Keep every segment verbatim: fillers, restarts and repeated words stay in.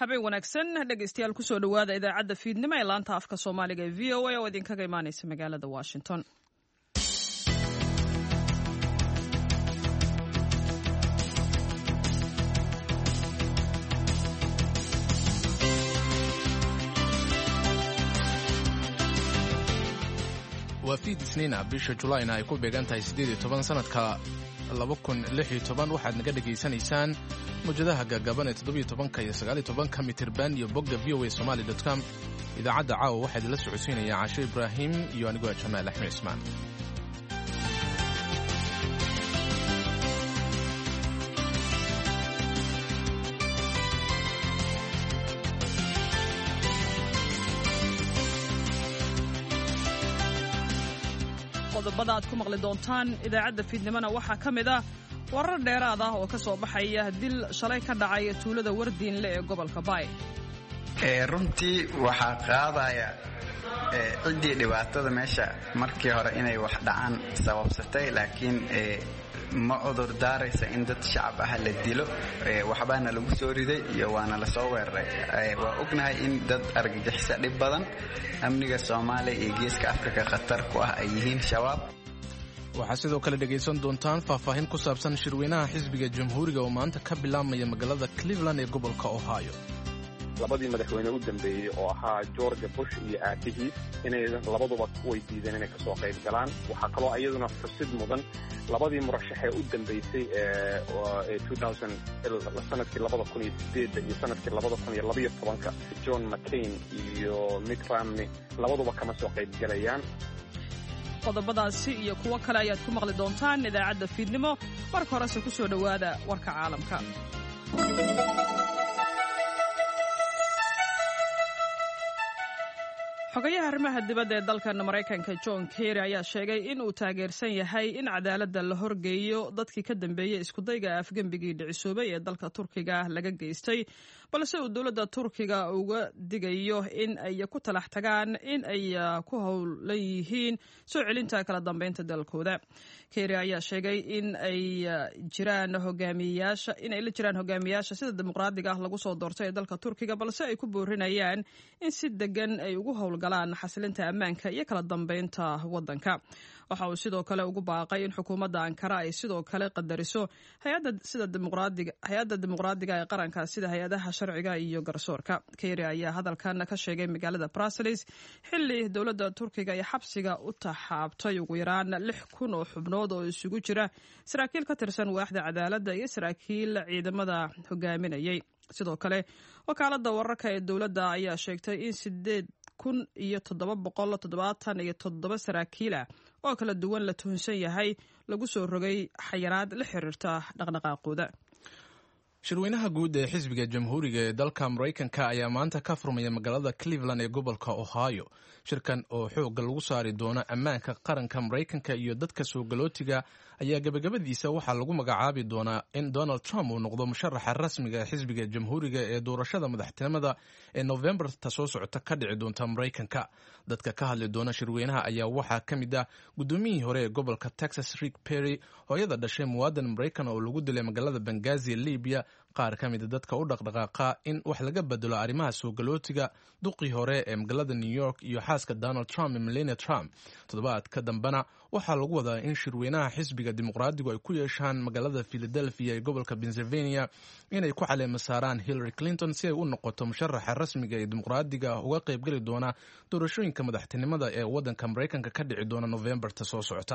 habeen wanaagsan dhegaystayaal kusoo dhawaada idaacadda fiidnimo ee laanta afka soomaaliga ee v o a oo idinkaga imaanaysa magaalada washington. waa fiid isniina bisha julaayna ay ku beegan tahay siddeed iyo toban sanadka laba kun lix iyo toban waxaad naga dhegaysanaysaan mawjadaha gaagaaban ee toddobiyo tobanka iyo sagaaliyo tobanka mitirban iyo bogga v o a somali dot com. idaacadda caawa waxaa idinla socodsiinaya caasho ibraahim iyo anigoo jamaal axmed cismaan. qodobada aad ku maqli doontaan idaacadda fiidnimona waxaa ka mid ah warar dheeraad ah oo ka soo baxaya dil shalay ka dhacay tuulada wardiinle ee gobolka baay. runtii waxaa qaadaya ciddii dhibaatada meesha markii hore inay wax dhacaan sababsatay, laakiin ma cudur daaraysa in dad shacab ah la dilo. waxbaana lagu soo riday iyo waana la soo weeraray. waa ognahay in dad argagixisa dhib badan amniga Soomaaliya iyo geeska Afrika khatar ku ah ay yihiin shabaab. waxaa sidoo kale dhegaysan doontaan faahfaahin ku saabsan shirweynaha xisbiga jamhuuriga oo maanta ka bilaabmaya magaalada Cleveland ee gobolka Ohio. labadii madaxweyne u dambeeyey oo ahaa George Bush iyo aabihiis inay labaduba weydiideen inay kasoo qayb galaan. waxaa kaloo iyaduna xusid mudan labadii murashax ee u dambeysay ee sanadkii labada kun iyo sideedda iyo sanadkii labada kun iyo labaiyo tobanka John McCain iyo Mitt Romney labaduba kama soo qayb galayaan. qodobadaasi iyo kuwo kale ayaad ku maqli doontaan idaacadda fiidnimo. marka horese ku soo dhowaada warka caalamka. xogayaha arrimaha dibadda ee dalkan Maraykanka John Kerry ayaa sheegay in uu taageersan yahay in cadaaladda la horgeeyo dadkii ka dambeeyay iskudayga afgembigii dhicisoobay ee dalka Turkiga laga geystay, balse uu dowladda Turkiga uga digayo in ay ku talax tagaan in ay ku howlan yihiin soo celinta kala dambeynta dalkooda. Kerry ayaa sheegay in ay jiraan hogaamiyayaasha in ay la jiraan hogaamiyayaasha sida dimuqraadiga ah lagu soo doortay ee dalka Turkiga, balse ay ku boorinayaan in si degan ay ugu howl galaan xasilinta ammaanka iyo kala dambeynta waddanka. waxa uu sidoo kale ugu baaqay in xukuumadda Ankara ay sidoo kale qadariso hay'adda sida dimuqraadiga hay'adda dimuqraadiga ee qaranka sida hay'adaha sharciga iyo garsoorka. Kerry ayaa hadalkan ka sheegay magaalada Brussels xilli dowladda Turkiga ay xabsiga u taxaabtay ugu yaraan lix kun oo xubnood oo isugu jira saraakiil ka tirsan waaxda cadaaladda iyo saraakiil ciidamada hogaaminayay. sidoo kale wakaaladda wararka ee dowladda ayaa sheegtay in sideed kun iyo toddoba boqol toddobaatan iyo toddoba saraakiil ah oo kala duwan la tuhunsan yahay lagu soo rogay xayiraad la xiriirta dhaqdhaqaaqooda. shirweynaha guud ee xisbiga jamhuuriga ee dalka Maraykanka ayaa maanta ka furmaya magaalada Cleveland ee gobolka Ohio. shirkan oo xoogga lagu saari doono ammaanka qaranka Maraykanka iyo dadka soo galootiga ayaa gabagabadiisa waxaa lagu magacaabi doonaa in Donald Trump uu noqdo musharaxa rasmiga ee xisbiga jamhuuriga ee doorashada madaxtinimada ee November ta soo socota ka dhici doonta Maraykanka. dadka ka hadli doona shirweynaha ayaa waxaa ka mid ah gudoomiyihii hore ee gobolka Texas Rick Perry, hooyada dhashay muwaadin Maraykan oo lagu dilay magaalada Benghazi, Libya, qaar ka mid dadka u dhaqdhaqaaqa in wax laga bedelo arrimaha soo galootiga, duqii hore ee magaalada New York iyo xaaska Donald Trump, Melania Trump. toddobaadka dambena waxaa lagu wadaa in shirweynaha xisbiga dimuqraadigu ay ku yeeshaan magaalada Philadelphia ee gobolka Pennsylvania inay ku caleema saaraan Hillary Clinton si ay u noqoto musharaxa rasmiga ee dimuqraadiga uga qaybgeli doona doorashooyinka madaxtinimada ee waddanka Maraykanka ka dhici doona November ta soo socota.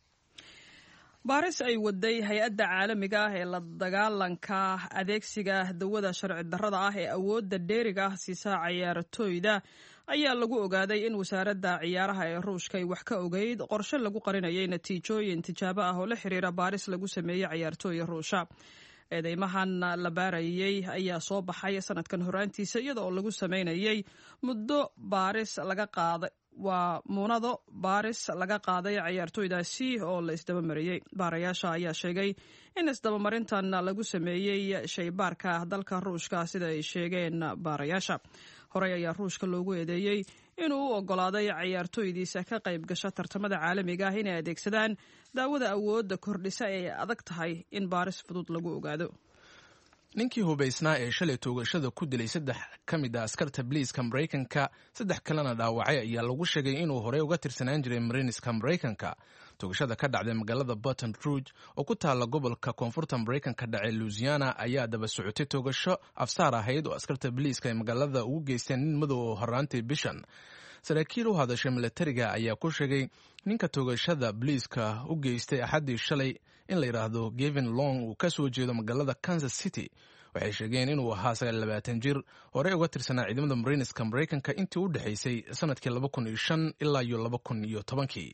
baaris ay waday hay-adda caalamiga ah ee la dagaalanka adeegsiga dawada sharci darrada ah ee awoodda dheeriga ah siisa ciyaartooyda ayaa lagu ogaaday in wasaaradda ciyaaraha ee Ruushka ay wax ka ogeyd qorshe lagu qarinayay natiijooyin tijaabo ah oo la xiriira baaris lagu sameeyay ciyaartooy Ruusha. eedeymahan la baarayay ayaa soo baxay sanadkan horaantiisa iyada oo lagu sameynayay muddo baaris laga qaaday waa muunado baaris laga qaaday ciyaartooydaasi oo la isdaba mariyay. baarayaasha ayaa sheegay in isdabamarintan lagu sameeyey shaybaarka dalka Ruushka sida ay sheegeen baarayaasha. horey ayaa Ruushka loogu eedeeyey inuu u ogolaaday ciyaartooydiisa ka qayb gasha tartamada caalamiga ah inay adeegsadaan daawada awoodda kordhisa ee adag tahay in baaris fudud lagu ogaado. ninkii hubaysnaa ee shalay toogashada ku dilay saddex ka mid ah askarta biliiska maraykanka saddex kalena dhaawacay ayaa lagu sheegay inuu horey uga tirsanaan jiray mariiniska maraykanka toogashada ka dhacday magaalada Baton Rouge oo ku taala gobolka koonfurta maraykanka dhacay Louisiana ayaa daba socotay toogasho afsaar ahayd oo askarta biliiska ay magaalada ugu geysteen nin madow oo horaantii bishan saraakiil u hadashay militariga ayaa ku sheegay ninka toogashada biliiska u geystay axadii shalay in la yidhaahdo Gavin Long uu ka soo jeedo magaalada Kansas City waxay sheegeen inuu ahaa sagaal iyo labaatan jir horey uga tirsanaa ciidamada mariiniska maraykanka intii u dhexaysay sanadkii laba kun iyo shan ilaa iyo laba kun iyo tobankii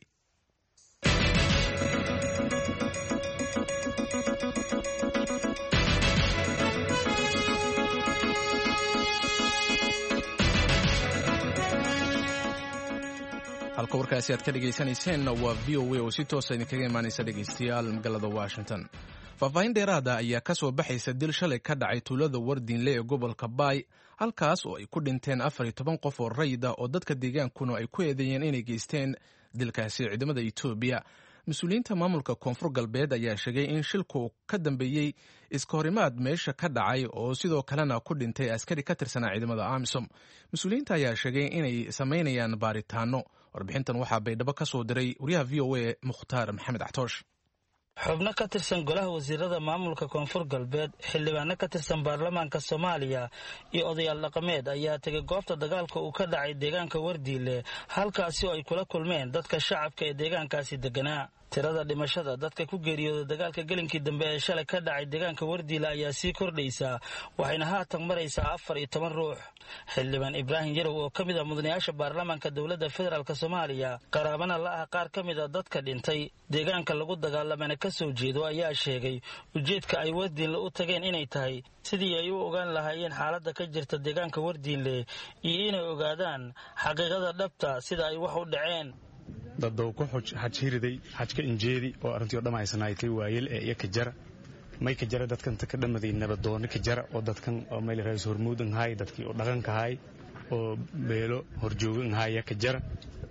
halka warkaasi aad ka dhegaysanayseena waa v o a oo si toosa idinkaga imaanaysa dhegaystayaal magaalada Washington. faahfaahin dheeraada ayaa ka soo baxaysa dil shalay ka dhacay tuulada Wardiinle ee gobolka Bay halkaas oo ay ku dhinteen afar iyo toban qof oo rayid ah oo dadka deegaankuna ay ku eedeeyeen inay geysteen dilkaasi ciidamada Itoobiya. mas-uuliyiinta maamulka koonfur galbeed ayaa sheegay in shilku ka dambeeyey iska horimaad meesha ka dhacay oo sidoo kalena ku dhintay askari ka tirsanaa ciidamada AMISOM. mas-uuliyiinta ayaa sheegay inay samaynayaan baaritaano. warbixintan waxaa baydhabo ka soo diray wariyaha v o a Mukhtaar Maxamed Axtoosh. xubno ka tirsan golaha wasiirada maamulka koonfur galbeed xildhibaano ka tirsan baarlamaanka Soomaaliya iyo odayaal dhaqameed ayaa tagay goobta dagaalka uu ka dhacay deegaanka Wardiile halkaasi oo ay kula kulmeen dadka shacabka ee deegaankaasi deganaa. tirada dhimashada dadka ku geeriyooday dagaalka gelinkii dambe ee shalay ka dhacay deegaanka Wardiile ayaa sii kordhaysa waxayna haatan maraysaa afar iyo toban ruux. xildhibaan Ibraahim Yarow oo ka mid ah mudanayaasha baarlamaanka dowladda federaalk Soomaaliya qaraabana la ah qaar ka mid ah dadka dhintay deegaanka lagu dagaalamana ka soo jeedo ayaa sheegay ujeedka ay Wardiile u tageen inay tahay sidii ay u ogaan lahaayeen xaaladda ka jirta deegaanka Wardiile iyo inay ogaadaan xaqiiqada dhabta sida ay wax u dhaceen. dadoo ku xajiriday xajka injeedi oo arintii dhamaysanaaytay waayil ee iyo ka jara may ka jara dadkan ka dhamaday nabadoon ka jara oo dadkan oo meel raas hormuudan hay dadkii oo dhaqanka hay oo beelo horjoogan hay ka jara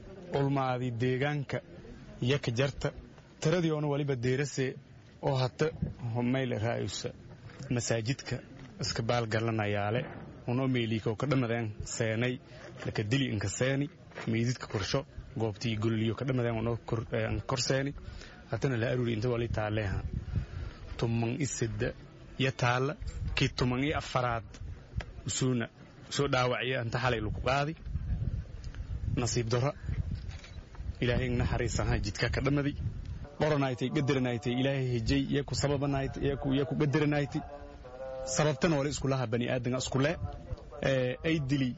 ulmaadi deegaanka iyo ka jarta tiradii oo waliba deerase oo hata meel raayus masaajidka iska baal galanayaale oo meelika oo ka dhamadeen seenay laka dili inka seeni meedidka korsho goobtii gulliyo ka dhamadeen oo korseeni hatana la aruuri inta wali taaleha tuman isida ya taala ki tuman iyo afaraad usuna soo dhaawacay inta xalay lagu qaadi nasiib daro ilaahay naxariisaha jidka ka dhamaday qoranaaytay gadiranaaytay ilaahay hejay iyo ku sababanaaytay iyo ku iyo ku gadiranaaytay sababtana wali isku laha bani aadamka isku leh ee ay dili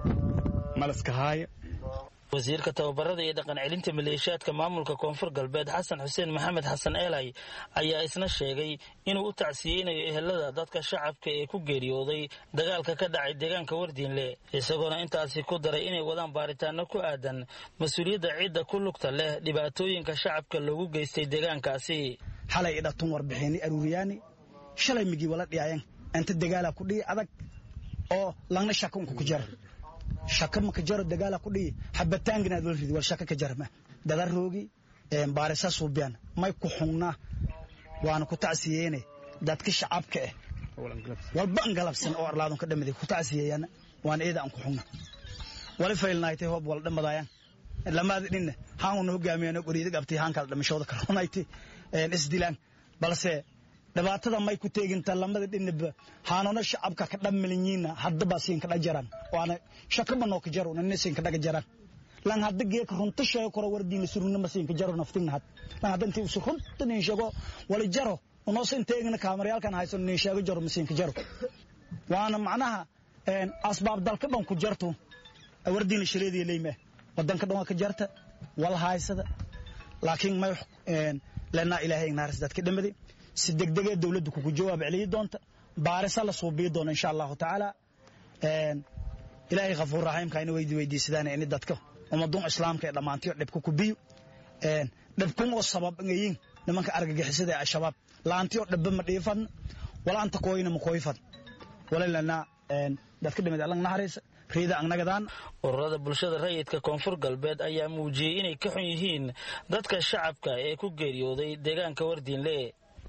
malaska haaya. wasiirka tababarada iyo dhaqan celinta maleeshiyaadka maamulka koonfur galbeed Xasan Xuseen Maxamed Xasan Eelay ayaa isna sheegay inuu u tacsiyeenayo ehelada dadka shacabka ee ku geeriyooday dagaalka ka dhacay deegaanka Wardiinle isagoo intaasi ku daray inay wadaan baaritaano ku aadan mas'uuliyadda ciidda ku lugta leh dhibaatooyinka shacabka loogu geystay deegaankaasi. xalay idhatun warbixini aruuriyaani shalay migi wala dhiyayeen inta dagaala ku dhii adag oo langna shakun ku jar shaka ma ka jaro dagaala ku dhii habataangina dul ridi wal shaka ka jarma dadaroogi ee baarisa suubiyan may ku xunna waana ku tacsiyeene dadka shacabka ah walba angalabsan oo arlaadon ka dhamaday ku tacsiyeeyana waan eeda aan ku xunna wali faylnaaytay hoob wal dhamadayaan lamaad dhinna haan hogaamiyana qoriida qabtay haan kala dhamashooda karoonaytay ee isdilaan balse dhibaatada may ku teeginta lamada dhinba haanona shacabka ka dhammalinyiina haddaba siin ka dhajaran waana shakabano ka jaro nan siin ka dhaga jaran lan hadda geek runta sheego koro Wardiile suruna ma siin ka jaro naftina had lan hadda intii usu runta nin sheego wala jaro ono siin teegna kaamariyalkan haysan nin sheego jaro ma siin ka jaro waana macnaha een asbaab dalka dhan ku jarto Wardiile shireedii leeyma wadanka dhan ka jarta wal haysada laakiin may een lana ilaahay naaris dadka dhamaday si degdeg ah dawladdu ku jawaab celiyay doonta baarisa la soo biyo doona insha Allah taala een ilaahay ghafuur rahiim ka inuu weydi weydiisadaan in dadka ummadun islaamka ee dhamaantii dhibku ku biyo een dhibkun oo sabab ngayin nimanka argagixisada ee shabaab laantii oo dhib ma dhiifan wala anta kooyina ma kooyfan wala lana een dadka dhimid Allah naxariis riida annagadaan. ururada bulshada rayidka koonfur galbeed ayaa muujiyay inay ka xun yihiin dadka shacabka ee ku geeriyooday deegaanka Wardiinle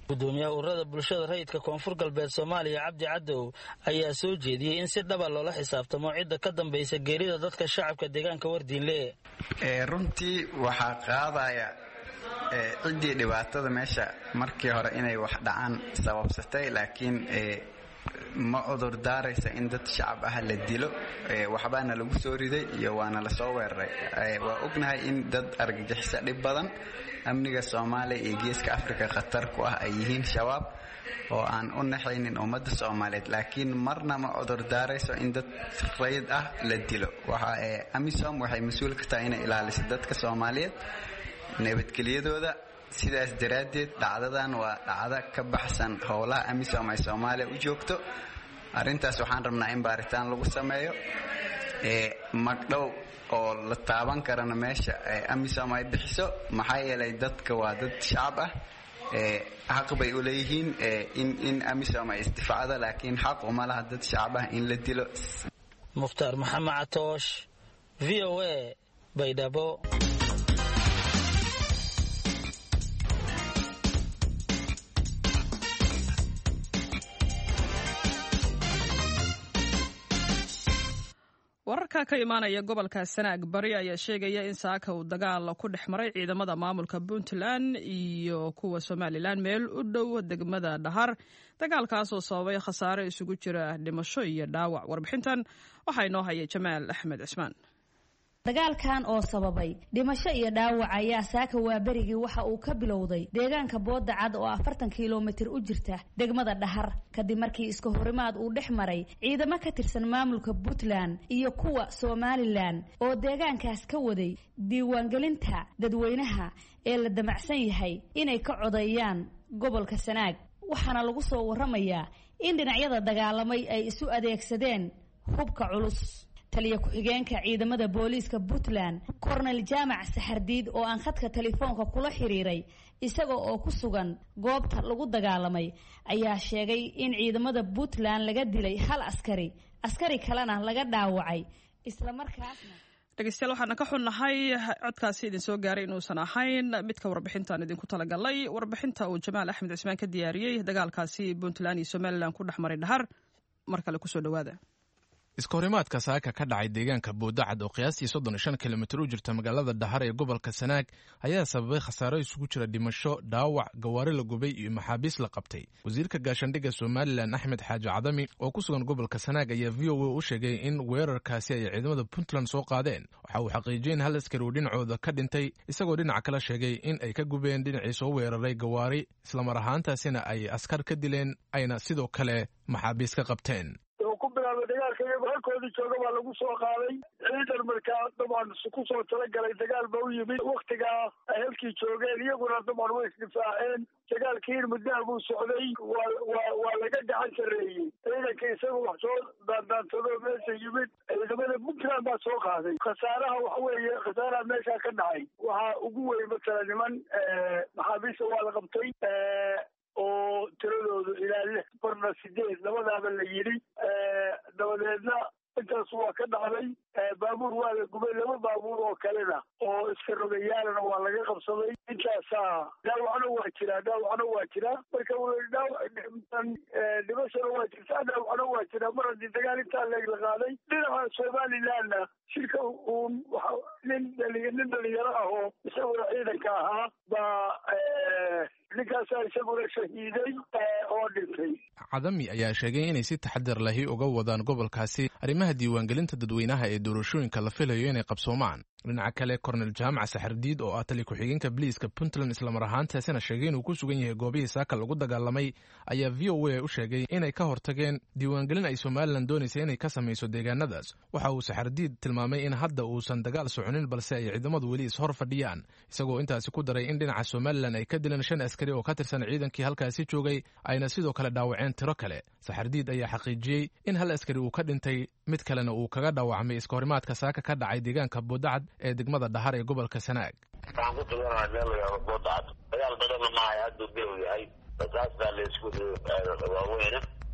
gudoomiyaha ururada bulshada rayidka koonfur galbeed Soomaaliya Cabdi Cadow ayaa soo jeediyay in si dhab ah loola xisaabtamo cidda ka dambaysa geerida dadka shacabka deegaanka Wardiinle. ee runtii waxa qaadaya ee cidii dhibaatada meesha markii hore inay wax dhacaan sababsatay laakiin ee ma udur daaraysa in dad shacab ah la dilo ee waxbaana lagu soo riday iyo waana la soo weeraray ee waa ognahay in dad argagixisa dhib badan amniga Soomaaliya iyo geeska Afrika khatar ku ah ay yihiin shabaab oo aan u naxaynin ummadda Soomaaliyeed laakiin marna ma udur daarayso in dad rayid ah la dilo waxa ee AMISOM waxay mas'uul ka tahay inay ilaaliso dadka Soomaaliyeed nabadgelyadooda sidaas daraadeed dhacdadan waa dhacdo ka baxsan howlaha AMISOM ay Soomaaliya u joogto arintaas waxaan rabnaa in baaritaan lagu sameeyo ee magdhow oo la taaban karana meesha ee AMISOM ay bixiso maxaa yeelay dadka waa dad shacab ah ee xaq bay u leeyihiin ee in in AMISOM ay isdifaacdo laakiin xaq uma laha dad shacab ah in la dilo. Mukhtaar Maxamed Catoosh V O A Baydhabo. wararka ka imaanaya gobolka Sanaag bari ayaa sheegaya in saaka uu dagaal ku dhexmaray ciidamada maamulka Puntland iyo kuwa Somaliland meel u dhow degmada Dhahar dagaalkaas oo sababay khasaare isugu jira dhimasho iyo dhaawac. warbixintan waxa inoo hayay Jamaal Axmed Cismaan. dagaalkan oo sababay dhimasho iyo dhaawac ayaa saaka waa berigii waxa uu ka bilowday deegaanka Booda Cad oo afartan kiiloomitir u jirta degmada Dhahar kadib markii iska horimaad uu dhex maray ciidamo ka tirsan maamulka Puntland iyo kuwa Somaliland oo deegaankaas ka waday diiwaangelinta dadweynaha ee la damacsan yahay inay ka codeeyaan gobolka Sanaag. waxaana lagu soo waramayaa in dhinacyada dagaalamay ay isu adeegsadeen hubka culus. taliya ku-xigeenka ciidamada booliiska Puntland Colonel Jaamac Saxardiid oo aan khadka telefoonka kula xiriiray isaga oo ku sugan goobta lagu dagaalamay ayaa sheegay in ciidamada Puntland laga dilay hal askari askari kalena laga dhaawacay isla markaasna dhageystayaal waxaan ka xunnahay codkaasi idin soo gaaray inuusan ahayn midka warbixintan idinku talagalay. warbixinta uu Jamaal Axmed Cismaan ka diyaariyay dagaalkaasi Puntland iyo Somaliland ku dhexmaray Dhahar mar kale ku soo dhawaada. iskahorimaadka saaka ka dhacay deegaanka Booda Cad oo qiyaastii soddon iyo shan kiiloomitir u jirta magaalada Dhahar ee gobolka Sanaag ayaa sababay khasaaro isugu jira dhimasho, dhaawac, gawaari la gubay iyo maxaabiis la qabtay. wasiirka gaashaandhigga Somaliland Axmed Xaaji Cadami oo ku sugan gobolka Sanaag ayaa V O A u sheegay in weerarkaasi ay ciidamada Puntland soo qaadeen. waxa uu xaqiijiyay in hal askari uu dhinacooda ka dhintay isagoo dhinaca kale sheegay in ay ka gubeen dhinacii soo weeraray gawaari isla mar ahaantaasina ay askar ka dileen ayna sidoo kale maxaabiis ka qabteen. dagaalka iyagu halkoodii jooga baa lagu soo qaaday ciidan markaa dabcan ku soo talagalay dagaal ba u yimid waktigaa ay halkii joogeen iyaguna dabcan way isdifaaceen dagaalkii muddaha buu socday waa waa waa laga gacan sareeyey ciidanka isaga wax soo daandaansadoo meesha yimid ciidamada Puntland baa soo qaaday khasaaraha waxa weeye khasaaraha meesha ka dhacay waxaa ugu weyn matala niman maxaabiista waa la qabtay oo tiradoodu ilaa lix barna sideed labadaaba la yidhi dabadeedna intaas waa ka dhacday baabuur waa la gubay laba baabuur oo kalena oo iska rogayaalana waa laga qabsaday intaasaa dhaawacna waa jiraa dhaawacna waa jiraa marka dhimashana waa jirtaa dhaawacna waa jiraa mar haddii dagaal intaa leeg la qaaday dhinaca Somalilandna shirka uun nin nin dhalinyaro ah oo isaguna ciidanka ahaa baa ninkaas isaguna shahiiday oo dhintay. Cadami ayaa sheegay inay si taxadar lahi uga wadaan gobolkaasi arrimaha diiwaangelinta dadweynaha ee doorashooyinka la filayo inay qabsoomaan. dhinaca kale Colonel Jaamac Saxardiid oo ah taliya ku-xigeenka booliiska Puntland isla mar ahaantaasina sheegay inuu ku sugan yahay goobihii saaka lagu dagaalamay ayaa V O A u sheegay inay ka hortageen diiwaangelin ay Somaliland doonaysa inay ka samayso deegaanadaas. waxa uu Saxardiid tilmaamay in hadda uusan dagaal soconin balse ay ciidamadu weli is hor fadhiyaan isagoo intaasi ku daray in dhinaca Somaliland ay ka dileen shan askari oo ka tirsan ciidankii halkaasi joogay ayna sidoo kale dhaawaceen tiro kale. Saxardiid ayaa xaqiijiyay in hal askari uu ka dhintay mid kalena uu kaga dhaawacmay iskahorimaadka saaka ka dhacay deegaanka Booda Cad ee degmada Dhahar ee gobolka Sanaag. waxaan ku taganahay meel laga Booda Cad dagaal badan ma aha haduu bil yahay taas baa la isku waaweyn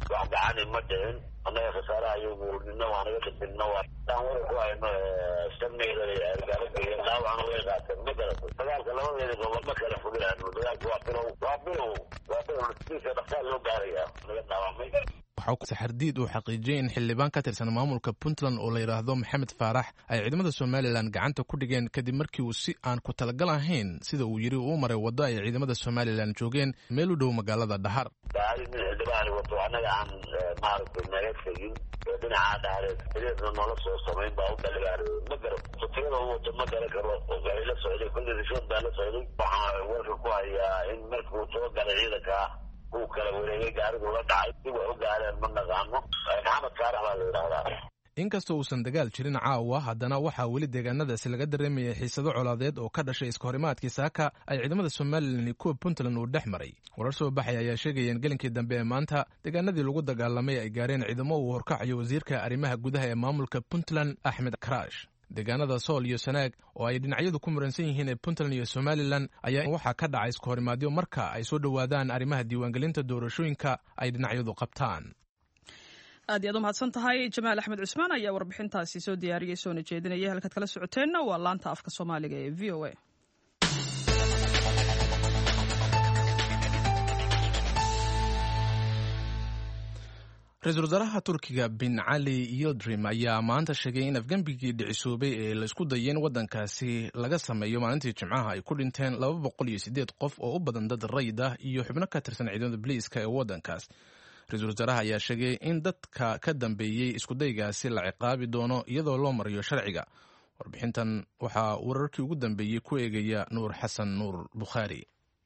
wax gacani ma dhicin annaga khasaaraha iyagu nina waa naga dhisinna waa daan wara ku hayno sameyda gaarada iyo dhaawacna way qaateen ma garato dagaalka labadeeda gobol ma kala fogayaan dagaalku waa bilow waa bilow waa bilow naftiisa dhaqaal loo gaaraya naga dhaawacmay waxaa saxardiid uu xaqiijiyay in xildhibaan ka tirsan maamulka Puntland oo la yiraahdo Maxamed Faarax ay ciidamada Somaliland gacanta ku dhigeen kadib markii uu si aan ku talagal ahayn sida uu yiri uu maray wada ay ciidamada Somaliland joogeen meel u dhow magaalada Dhahar. xildhibaan wato anaga aan maaragtay naga dhinaca dhaareed sidoo nolol soo sameyn baa u dhalgaar ma garo sotiyada uu wato ma garo karo oo gaari la socday kulli rishon baa la socday waxaa warka ku hayaa in markuu soo galay ciidanka uu kala wareegay gaarigu la dhacay si wax u gaareen ma naqaano Maxamed Faarax baa la yiraahdaa. inkastoo uusan dagaal jirin caawa haddana waxaa weli deegaanadaasi laga dareemayay xiisado colaadeed oo ka dhashay iskahorimaadkii saaka ay ciidamada Somaliland iyo kuwa Puntland uu dhex maray. warar soo baxay ayaa sheegayeen gelinkii dambe ee maanta deegaanadii lagu dagaalamay ay gaareen ciidamo uu horkacayo wasiirka arrimaha gudaha ee maamulka Puntland Axmed Karash. deegaanada Sool iyo Sanaag oo ay dhinacyadu ku muransan yihiin ee Puntland iyo Somaliland ayaa waxaa ka dhacay iskahorimaadyo marka ay soo dhawaadaan arrimaha diiwaangelinta doorashooyinka ay dhinacyadu qabtaan. aad iyaad u mahadsan tahay Jamaal Axmed Cusmaan ayaa warbixintaasi soo diyaariyay soo jeedinaya halkaad kala socoteenna waa laanta afka Soomaaliga ee V O A. Ra-iisul wasaaraha Turkiga bin Ali Yildirim ayaa maanta sheegay in afgambigii dhicisoobay ee la isku dayeen waddankaasi laga sameeyo maalintii Jimcaha ay ku dhinteen laba boqol iyo siddeed qof oo u badan dad rayid ah iyo xubno ka tirsan ciidamada booliiska ee waddankaas. ra-iisul wasaaraha ayaa sheegay in dadka ka dambeeyey iskudaygaasi la ciqaabi doono iyadoo loo mariyo sharciga. warbixintan waxaa wararkii ugu dambeeyey ku eegaya Nuur Xasan Nuur Bukhaari.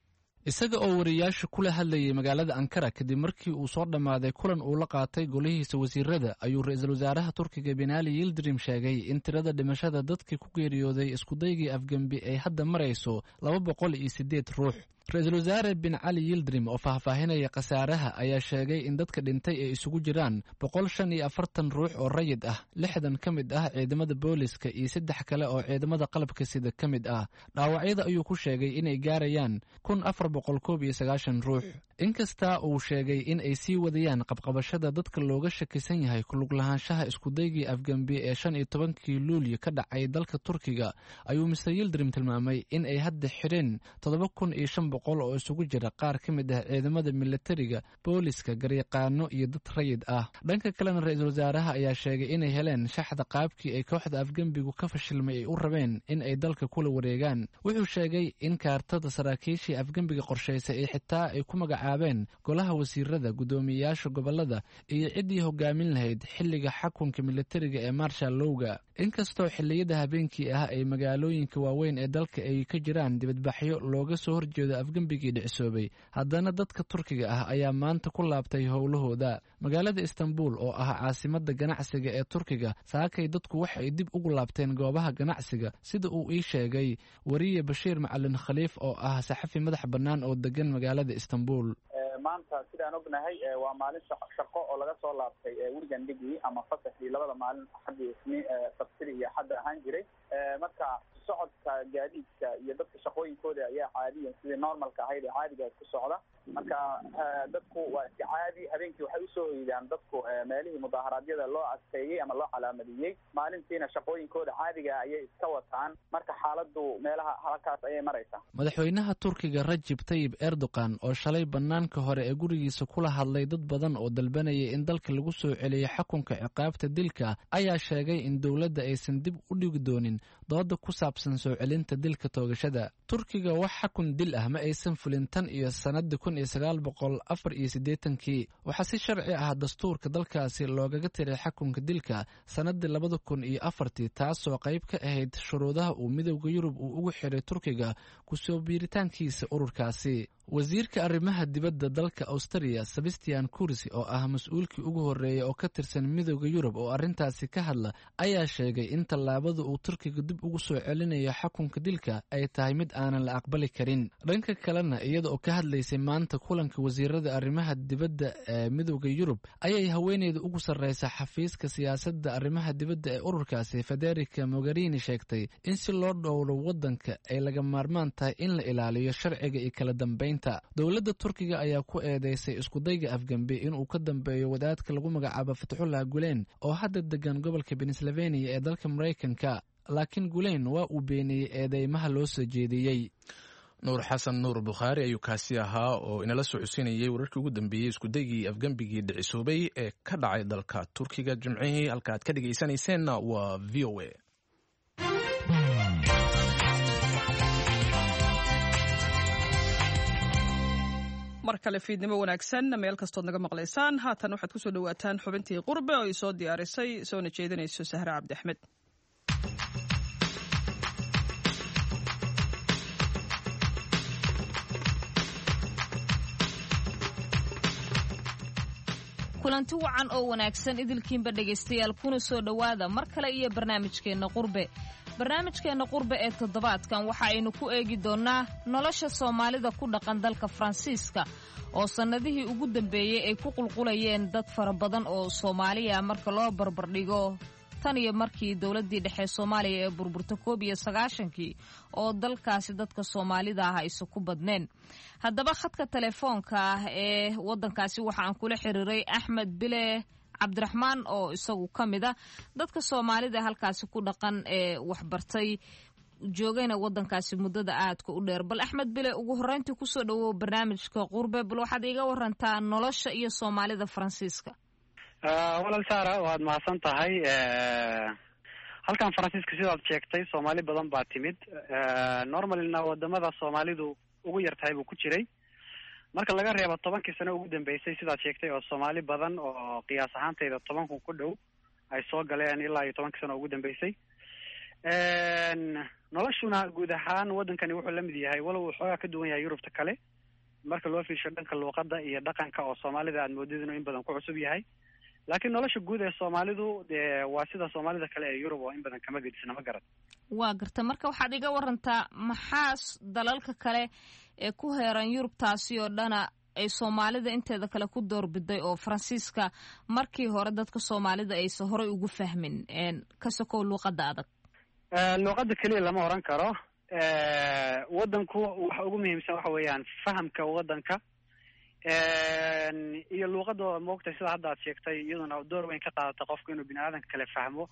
isaga oo wariyaasha kula hadlayay magaalada Ankara kadib markii uu soo dhammaaday kulan uu la qaatay golihiisa wasiirada ayuu ra-iisul wasaaraha Turkiga bin Ali Yildirim sheegay in tirada dhimashada dadkii ku geeriyooday iskudaygii afgambi ay hadda marayso laba boqol iyo siddeed ruux. ra-iisul wasaare bin Ali Yildirim oo faahfaahinaya khasaaraha ayaa sheegay in dadka dhintay ay isugu jiraan boqol shan iyo afartan ruux oo rayid ah, lixdan ka mid ah ciidamada booliska iyo saddex kale oo ciidamada qalabka sida ka mid ah. dhaawacyada ayuu ku sheegay inay gaarayaan kun afar boqol koob iyo sagaashan ruux. inkasta uu sheegay in ay sii wadayaan qabqabashada dadka looga shakisan yahay ku lug lahaanshaha iskudaygii afgambi ee shan iyo tobankii luulyo ka dhacay dalka Turkiga ayuu mister Yildirim tilmaamay in ay hadda xireen toddoba kun iyo shan boqol oo isugu jira qaar ka mid ah ciidamada militariga, booliska, garyaqaano iyo dad rayid ah. dhanka kalena ra-iisul wasaaraha ayaa sheegay inay heleen shaxda qaabkii ay kooxda afgambigu ka fashilmay ay u rabeen in ay dalka kula wareegaan. wuxuu sheegay in kaartada saraakiishii afgambiga qorshaysay ay xitaa ay ku magacaabeen golaha wasiirada, guddoomiyeyaasha gobolada iyo ciddii hogaamin lahayd xilliga xakunka militariga ee Marshal Lowga. inkastoo xilliyada habeenkii ah ay magaalooyinka waaweyn ee dalka ay ka jiraan dibadbaxyo looga soo horjeedo afgambigii dhicisoobay, haddana dadka Turkiga ah ayaa maanta ku laabtay howlahooda. magaalada Istanbul oo ah caasimada ganacsiga ee Turkiga, saakay dadku waxa ay dib ugu laabteen goobaha ganacsiga sida uu ii sheegay wariye Bashiir Macalin Khaliif oo ah saxafi madax bannaan oo degan magaalada Istanbul. maanta sidaan ognahay waa maalin shaqo oo laga soo laabtay weekendgii ama fasaxii labada maalin axadii isniin sabtidii iyo axad ahaan jiray. marka socodka gaadiidka iyo dadka shaqooyinkooda ayaa caadiyan sidii normalka ahayd ee caadiga ku socda. marka dadku waa iska caadi. habeenkii waxay usoo hoydaan dadku meelihii mudaharaadyada loo adkeeyey ama loo calaamadiyey. maalintiina shaqooyinkooda caadiga ayay iska wataan. marka xaaladu meelaha halkaas ayay maraysaa. madaxweynaha Turkiga Rajab Tayyip Erdogan oo shalay banaanka hore ee gurigiisa kula hadlay dad badan oo dalbanayay in dalka lagu soo celiyo xukunka ciqaabta dilka ayaa sheegay in dowladda aysan dib u dhigi doonin dooda ku saabsan soo celinta dilka toogashada. Turkiga wax xukun dil ah ma aysan fulin tan iyo sanadii kun iyo sagaal boqol afar iyo siddeetankii. waxaa si sharci ah dastuurka dalkaasi loogaga tiray xukunka dilka sanadii labada kun iyo afartii, taasoo qayb ka ahayd shuruudaha uu midowda Yurub uu ugu xiray Turkiga ku soo biiritaankiisa ururkaasi. wasiirka arrimaha dibadda dalka Australia Sebastian Kurz oo ah mas-uulkii ugu horeeyay oo ka tirsan midowda Yurub oo arrintaasi ka hadla ayaa sheegay in tallaabada uu Turkiga dib ugu soo celinayo xukunka dilka ay tahay mid aanan la aqbali karin. dhanka kalena iyada oo ka hadlaysay maanta kulanka wasiirada arrimaha dibadda ee midowda Yurub ayay haweeneyda ugu sarreysa xafiiska siyaasadda arrimaha dibadda ee ururkaasi Federica Mogherini sheegtay in si loo dhowro waddanka ay laga maarmaan tahay in la ilaaliyo sharciga iyo kala dambeyn muslimiinta. dowladda turkiga ayaa ku eedeysay iskudayga afgembi inuu ka dambeeyo wadaadka lagu magacaabo fatxullah gulen oo hadda degan gobolka pennsylvania ee dalka maraykanka, laakiin gulen waa uu beeniyey eedeymaha loo soo jeediyey. nuur xasan nuur bukhaari ayuu kaasi ahaa oo inala socodsiinayay wararkii ugu dambeeyey iskudaygii afgembigii dhicisoobay ee ka dhacay dalka turkiga jimcihii. halka aad ka dhegaysanayseena waa v o a. mar kale fiidnimo wanaagsan meel kastood naga maqlaysaan. haatan waxaad ku soo dhowaataan xubintii qurbe oo ay soo diyaarisay soona jeedinayso sahre cabdi axmed. kulanti wacan oo wanaagsan idilkiinba dhegaystayaal kuna soo dhowaada mar kale iyo barnaamijkeenna qurbe. barnaamijkeenna qurbe ee toddobaadkan waxa aynu ku eegi doonnaa nolosha soomaalida ku dhaqan dalka faransiiska oo sannadihii ugu dambeeyey ay ku qulqulayeen dad fara badan oo soomaaliya marka loo barbardhigo tan iyo markii dowladdii dhexe soomaaliya ee burburta koob iyo sagaashankii oo dalkaasi dadka soomaalida ah aysa ku badneen. haddaba khadka telefoonka ah ee waddankaasi waxa aan kula xiriiray axmed bile cabdiraxmaan oo isagu ka mid a dadka soomaalida halkaasi ku dhaqan ee waxbartay joogayna waddankaasi muddada aadka u dheer. bal axmed bile ugu horreyntii kusoo dhowow barnaamijka qurbe, bal waxaad iiga warantaa nolosha iyo soomaalida faransiiska. walaal saara waad mahadsan tahay. halkan faransiiska sidaad sheegtay soomaali badan baa timid. normalina wadamada soomaalidu ugu yar tahay buu ku jiray. marka laga reebo tobankii sano ugu dambeysay sidaad sheegtay oo soomaali badan oo qiyaas ahaantayda toban kun ku dhow ay soo galeen ilaa iyo tobankii sano ugu dambeysay. noloshuna guud ahaan waddankani wuxuu la mid yahay walow uu xoogaa ka duwan yahay yurubta kale marka loo fiirsho dhanka luuqadda iyo dhaqanka oo soomaalida aad moodid inuu in badan ku cusub yahay. laakiin nolosha guud ee soomaalidu dee waa sida soomaalida kale ee yurub oo in badan kama gedisna ma garan. waa garta marka waxaad iga warantaa maxaa dalalka kale ee ku heeran yurubtaasi oo dhana ay soomaalida inteeda kale ku doorbiday oo faransiiska markii hore dadka soomaalida aysa horey ugu fahmin ka sokow luuqadda adag. luuqadda keliya lama oran karo. waddanku waxa ugu muhiimsan waxa weeyaan fahamka waddanka iyo luuqadda moogtay sida hadda aad sheegtay iyaduna door weyn ka qaadata qofku inuu bini aadanka kale fahmo.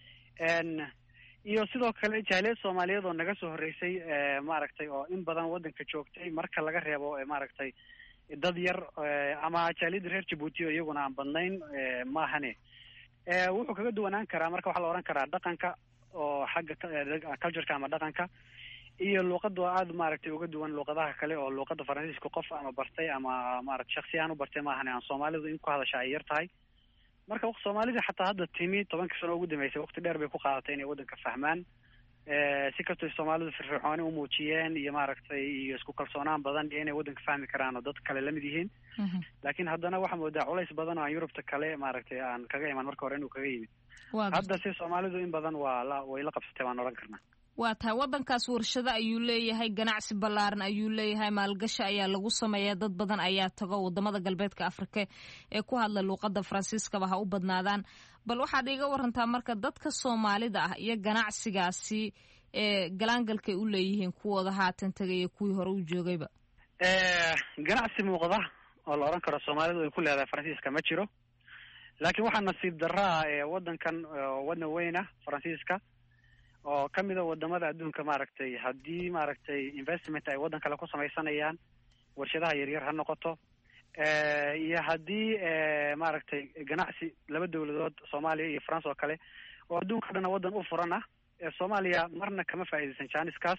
iyo sidoo kale jaaliyad soomaaliyeed oo naga soo horreysay maaragtay oo in badan waddanka joogtay marka laga reebo maaragtay dad yar ama jaaliyadda reer jabuuti oo iyaguna aan badnayn maahane. wuxuu kaga duwanaan karaa marka waxaa la oran karaa dhaqanka oo xagga cultureka ama dhaqanka iyo luuqadda oo aada maaragtay uga duwan luuqadaha kale oo luuqadda faransiiska qof ama bartay ama maaragtay shaksi aan u bartay maahane aan soomaalidu in ku hadasha ay yar tahay. marka soomaalida xataa hadda timi tobankii sano ugu dambeysay waqti dheer bay ku qaadatay inay waddanka fahmaan. si kastoo soomaalidu firfircooni u muujiyeen iyo maaragtay iyo isku kalsoonaan badan iyo inay waddanka fahmi karaan oo dad kale lamid yihiin. laakiin haddana waxaa moodaa culays badan oo aan yurubta kale maaragtay aan kaga iman marka hore inuu kaga yimid. hadda si soomaalidu in badan waa la way la qabsatay waan odhan karnaa. waa tahay waddankaas warshado ayuu leeyahay, ganacsi ballaaran ayuu leeyahay, maalgashi ayaa lagu sameeyaa, dad badan ayaa tago wadamada galbeedka afrika ee ku hadla luuqadda faransiiskaba ha u badnaadaan. bal waxaad iiga warantaa marka dadka soomaalida ah iyo ganacsigaasi ee galaangalkay u leeyihiin kuwooda haatan tegaya kuwii hore u joogayba. ganacsi muuqda oo la odhan karo soomaalidu ay ku leedahay faransiiska ma jiro. laakiin waxaa nasiib darraa ee waddankan waddan weyn ah faransiiska oo ka mid a wadamada adduunka maaragtay haddii maaragtay investment ay waddan kale ku samaysanayaan warshadaha yaryar ha noqoto iyo haddii maaragtay ganacsi laba dawladood soomaaliya iyo france oo kale oo adduunka dhana waddan u furan ah. soomaaliya marna kama faa'iidaysan janiskaas.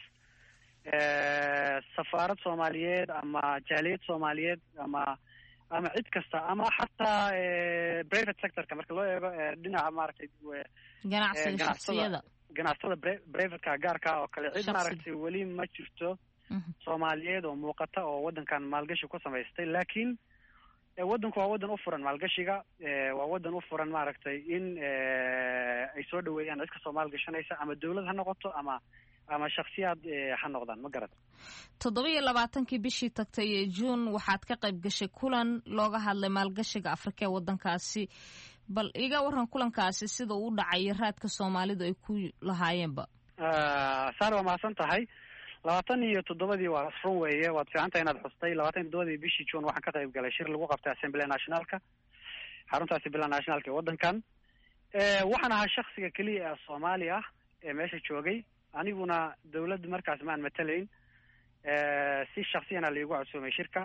safaarad soomaaliyeed ama jaaliyad soomaaliyeed ama ama cid kasta ama xataa private sectorka marka loo eego dhinaca maaragtay ganacsiga shaksiyada ganacsatada privateka gaarka oo kale cid maaragtay weli ma jirto soomaaliyeed oo muuqata oo waddankan maalgashi ku samaystay. laakiin waddanku waa waddan u furan maalgashiga, waa waddan u furan maaragtay in ay soo dhaweeyaan cid kastoo maalgashanaysa ama dawlad ha noqoto ama ama shaksiyaad ha noqdaan ma garat. toddoba iyo labaatankii bishii tagtay ee juun waxaad ka qayb gashay kulan looga hadlay maalgashiga afrika ee waddankaasi. bal iga waran kulankaasi sida uu dhacay raadka soomaalidu ay ku lahaayeenba. saar waa mahadsan tahay. labaatan iyo toddobadii waa run weeye waad fiicanta inaad xustay labaatan iyo toddobadii bishii june waxaan ka qayb galay shir lagu qabtay assembly nationalka xarunta assembly nationalka ee waddankan waxaan ahaa shaksiga keliya ee soomaali ah ee meesha joogay aniguna dawladda markaas maan matalayn si shaksiyana laigu codsoomay shirka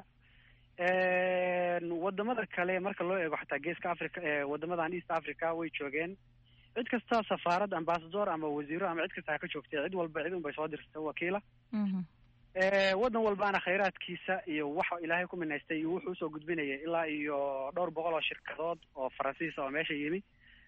wadamada kale marka loo eego xataa geeska africa wadamadan east africa way joogeen cid kasta safaarad ambassador ama wasiiro ama cid kasta ha ka joogtay cid walba cid un bay soo dirsatay wakiila waddan walbaana khayraadkiisa iyo waxa ilaahay ku minaystay iyo wuxuu usoo gudbinayay ilaa iyo dhowr boqol oo shirkadood oo faransiisa oo meesha yimi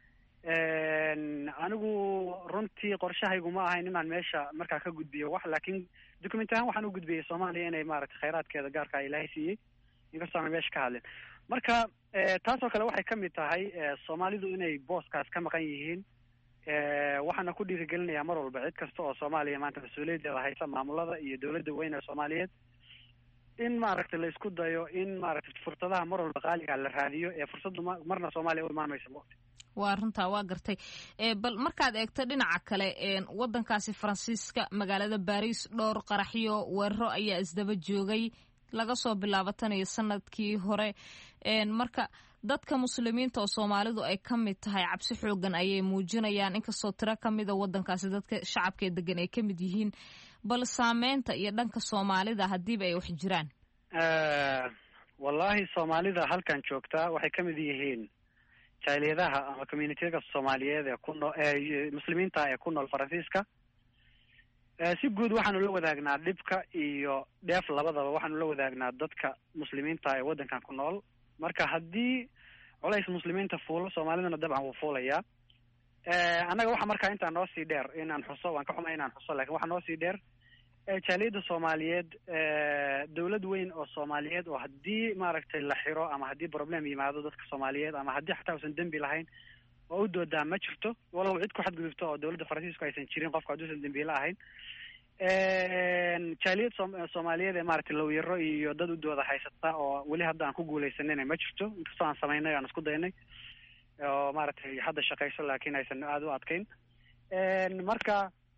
anigu runtii qorshahaygu ma ahayn inaan meesha markaa ka gudbiyo wax laakiin document ahaan waxaan u gudbiyey soomaaliya inay maaragtay khayraadkeeda gaarka ilaahay siiyey inkastoo aan meesha ka hadlin marka taasoo kale waxay ka mid tahay soomaalidu inay booskaas ka maqan yihiin waxaana ku dhiirigelinayaa mar walba cid kasta oo soomaaliya maanta mas-uuliyadeeda haysa maamulada iyo dawladda weyn ee soomaaliyeed in maaragtay la isku dayo in maaragtay fursadaha mar walba qaaliga la raadiyo ee fursaddu marna soomaaliya u imaanmaysa moogta waa runtaa waa gartay bal markaad eegto dhinaca kale waddankaasi faransiiska magaalada baris dhowr qaraxyo weeraro ayaa isdaba joogay laga soo bilaabanayo sanadkii hore marka dadka muslimiinta oo soomaalidu ay ka mid tahay cabsi xoogan ayay muujinayaan inkastoo tiro ka mida waddankaasi dadka shacabka ee degan ay ka mid yihiin bal saameynta iyo dhanka soomaalida haddiiba ay wax jiraan wallahi soomaalida halkan joogtaa waxay ka mid yihiin jaaliyadaha ama communityaga soomaaliyeed ee ku noo muslimiinta ee ku nool faransiiska si guud waxaanu la wadaagnaa dhibka iyo dheef labadaba waxaanu la wadaagnaa dadka muslimiinta ee waddankan ku nool marka haddii culays muslimiinta fuulo soomaalidana dabcan wuu fuulayaa annaga waxa markaa intaa noo sii dheer inaan xuso waan ka xumay inaan xuso lakin waxaa noo sii dheer jaaliyadda soomaaliyeed dawlad weyn oo soomaaliyeed oo haddii maaragtay la xiro ama haddii problem yimaado dadka soomaaliyeed ama haddii xataa uusan dembi lahayn oo u doodaa ma jirto walow cid ku xadgudubto oo dawladda faransiisku aysan jirin qofka hadduusan dembiila ahayn jaaliyad soomaaliyeed ee maaragtay lawyaro iyo dad u dooda haysata oo weli hadda aan ku guuleysanayna ma jirto inkastoo aan samaynay aan isku daynay oo maaragtay hadda shaqayso laakiin aysan aada u adkayn marka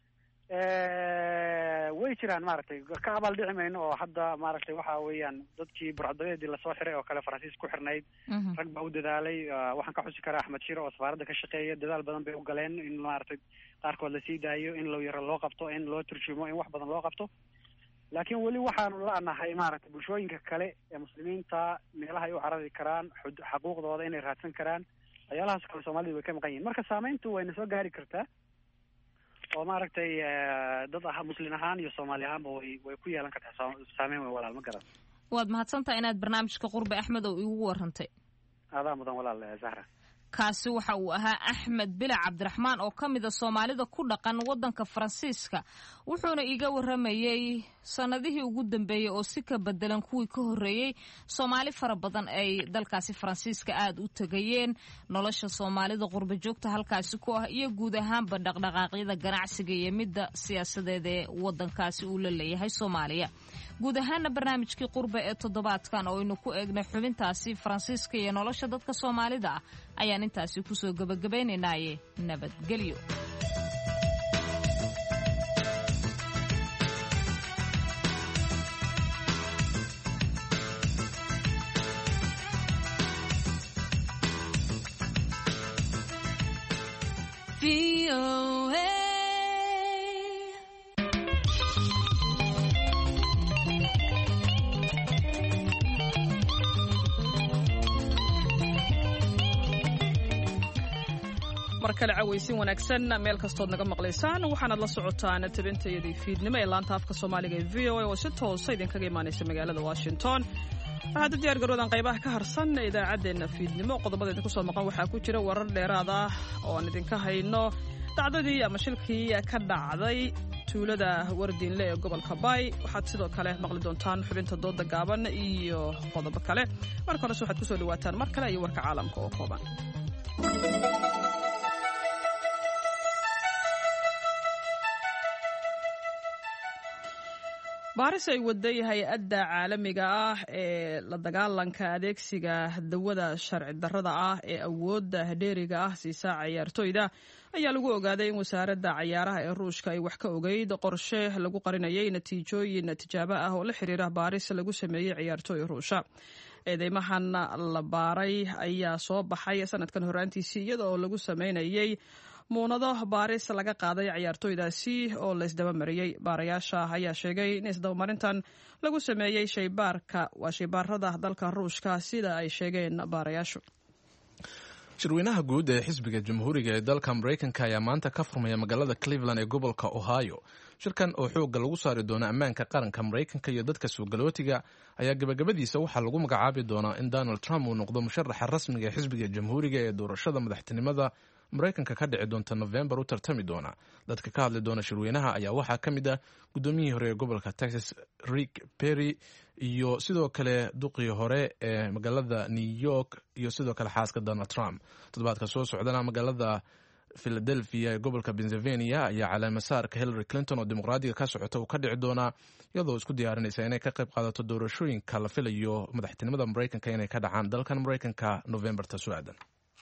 way jiraan maaragtay ka abaal dhici mayno oo hadda maaragtay waxa weeyaan dadkii burcadadeedii lasoo xiray oo kale faransiis ku xirnayd rag baa u dadaalay waxaan ka xusi karaa axmed shire oo safaaradda ka shaqeeya dadaal badan bay u galeen in maaragtay qaarkood lasii daayo in lawyaro loo qabto in loo turjumo in wax badan loo qabto laakiin weli waxaanu la-nahay maaragtay bulshooyinka kale ee muslimiinta meelaha ay u carari karaan xaquuqdooda inay raadsan karaan waxyaalahaas kale soomaalida way ka maqan yihin marka saameyntu wayna soo gaari kartaa oo maaragtay dad ah muslin ahaan iyo soomaali ahaanba way way ku yeelan kartaa saameyn way walaal ma garan waad mahadsantahay inaad barnaamijka qurbe axmed oo igu warantay adaa mudan walaal zahra kaasi waxa uu ahaa axmed bila cabdiraxmaan oo ka mida soomaalida ku dhaqan waddanka faransiiska wuxuuna iga waramayey sanadihii ugu dambeeyey oo si ka bedelan kuwii ka horreeyey soomaali fara badan ay dalkaasi faransiiska aada u tegayeen nolosha soomaalida qurba joogta halkaasi ku ah iyo guud ahaanba dhaqdhaqaaqyada ganacsiga iyo midda siyaasadeed ee waddankaasi uu la leeyahay soomaaliya guud ahaana barnaamijkii qurbe ee toddobaadkan oo aynu ku eegnay xubintaasi faransiiska iyo nolosha dadka soomaalida ah ayaan intaasi kusoo gebagabaynaynaaye nabadgelyo mar kale cawaysin wanaagsan meel kastood naga maqlaysaan waxaanaad la socotaan tabintayadii fiidnimo ee laanta afka soomaaliga ee v o a oo si toosa idinkaga imaanaysa magaalada washington waxaad u diyaar garoodan qaybaha ka harsan idaacaddeenna fiidnimo qodobada idinku soo maqan waxaa ku jira warar dheeraad ah oo aan idinka hayno dhacdadii ama shilkii ka dhacday tuulada wardiinle ee gobolka baay waxaad sidoo kale maqli doontaan xubinta dooda gaaban iyo qodobo kale marka horese waxaad kusoo dhawaataan mar kale iyo warka caalamka oo kooban. baaris ay waday hay-adda caalamiga ah ee la dagaalanka adeegsiga dawada sharci darrada ah ee awoodda dheeriga ah siisa ciyaartoyda ayaa lagu ogaaday in wasaaradda cayaaraha ee ruushka ay wax ka ogeyd qorshe lagu qarinayay natiijooyin tijaabo ah oo la xiriira baaris lagu sameeyey ciyaartooy ruusha. eedeymahan la baaray ayaa soo baxay sanadkan horaantiisii iyada oo lagu sameynayay muunado baaris laga qaaday ciyaartooydaasi oo la isdabamariyey. baarayaasha ayaa sheegay in isdabamarintan lagu sameeyey shaybaarka waa shaybaarada dalka ruushka sida ay sheegeen baarayaashu. shirweynaha guud ee xisbiga jamhuuriga ee dalka maraykanka ayaa maanta ka furmaya magaalada cleveland ee gobolka ohio. shirkan oo xoogga lagu saari doono ammaanka qaranka maraykanka iyo dadka suugalootiga ayaa gabagabadiisa waxaa lagu magacaabi doonaa in donald trump uu noqdo musharaxa rasmiga ee xisbiga jamhuuriga ee doorashada madaxtinimada maraykanka ka dhici doonta novembar u tartami doona. dadka ka hadli doona shirweynaha ayaa waxaa ka mid ah gudoomiyihii hore ee gobolka texas rick perry iyo sidoo kale duqii hore ee magaalada new york iyo sidoo kale xaaska donald trump. toddobaadka soo socdana magaalada philadelphia ee gobolka pennsylvania ayaa caleemasaarka hillary clinton oo dimuqraadiga ka socota uu ka dhici doonaa iyadoo isku diyaarinaysa inay ka qayb qaadato doorashooyinka la filayo madaxtinimada maraykanka inay ka dhacaan dalkan maraykanka novembarta soo aadan.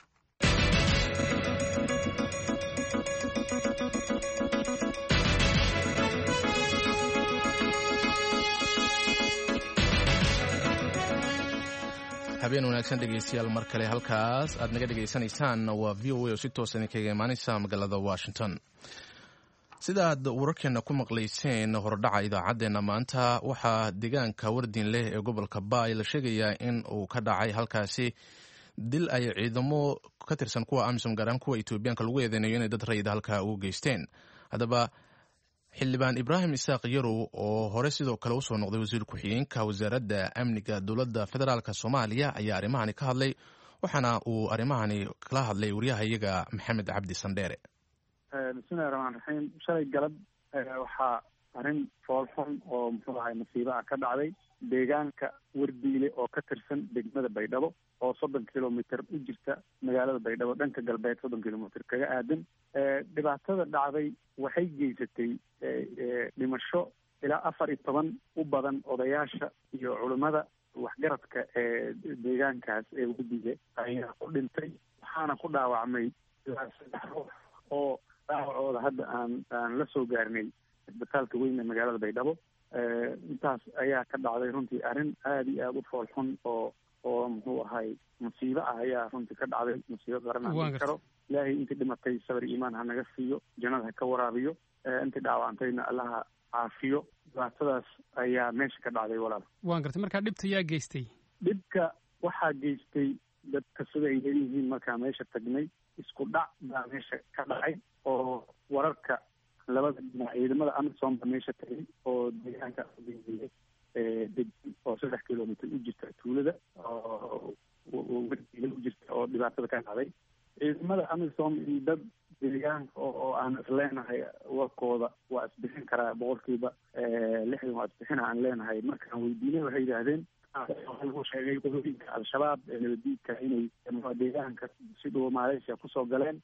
habeen wanaagsan dhegeystayaal, mar kale halkaas aad naga dhegaysanaysaan waa v o a oo si toosa idinkaga imaanaysa magaalada washington. sida aad wararkeena ku maqlayseen hordhaca idaacaddeenna maanta waxaa deegaanka wardiin leh ee gobolka baay la sheegayaa in uu ka dhacay halkaasi dil ay ciidamo ka tirsan kuwa amisom gaaraan kuwa etoobiyaanka lagu eedeynayo inay dad rayida halkaa ugu geysteen. haddaba xildhibaan ibraahim isaaq yarow oo hore sidoo kale usoo noqday wasiir ku-xigeenka wasaaradda amniga dowladda federaalka soomaaliya ayaa arrimahani ka hadlay, waxaana uu arrimahani kala hadlay waryahayaga maxamed cabdi sandheere. bismillahi raxmaan raxiim. shalay galab waxaa arrin foolxun oo muxuu ahay masiibo ah ka dhacday deegaanka wardiile oo ka tirsan degmada baydhabo oo soddon kilomitr u jirta magaalada baydhabo dhanka galbeed soddon kilomitr kaga aadan. dhibaatada dhacday waxay geysatay dhimasho ilaa afar iyo toban u badan odayaasha iyo culimmada waxgaradka ee deegaankaas ee wardiile ayaa ku dhintay, waxaana ku dhaawacmay ilaa saddex ruux oo dhaawacooda hadda aan aan la soo gaarnay isbitaalka weyn ee magaalada baydhabo. intaas ayaa ka dhacday runtii arrin aada iyo aada u fool xun oo oo muxuu ahay musiibo ah ayaa runtii ka dhacday. musiibo qaran aan karo ilaahay intii dhimatay sabir iimaan ha naga siiyo, jannada ha ka waraabiyo, intii dhaawacantayna allaha caafiyo. dhibaatadaas ayaa meesha ka dhacday walaal. waan gartay. markaa dhibta yaa geystay? dhibka waxaa geystay dadka sida ay leeyihiin markaa meesha tagnay isku dhac baa meesha ka dhacay oo wararka labada dhinac ciidamada amisom ba meesha tagay oo deegaanka deg oo saddex kilomitr u jirta tuulada oo u jirta oo dhibaatada ka dhacday. ciidamada amisom iyo dad deegaanka oo aan isleenahay warkooda waa isbixin karaa boqolkiiba lixdan waa isbixina aan leenahay. markaan weydiinay waxay yidhaahdeen lagu sheegay qodooyinka al-shabaab ee nabadiidka inay deegaanka si dhow malaysia kusoo galeen.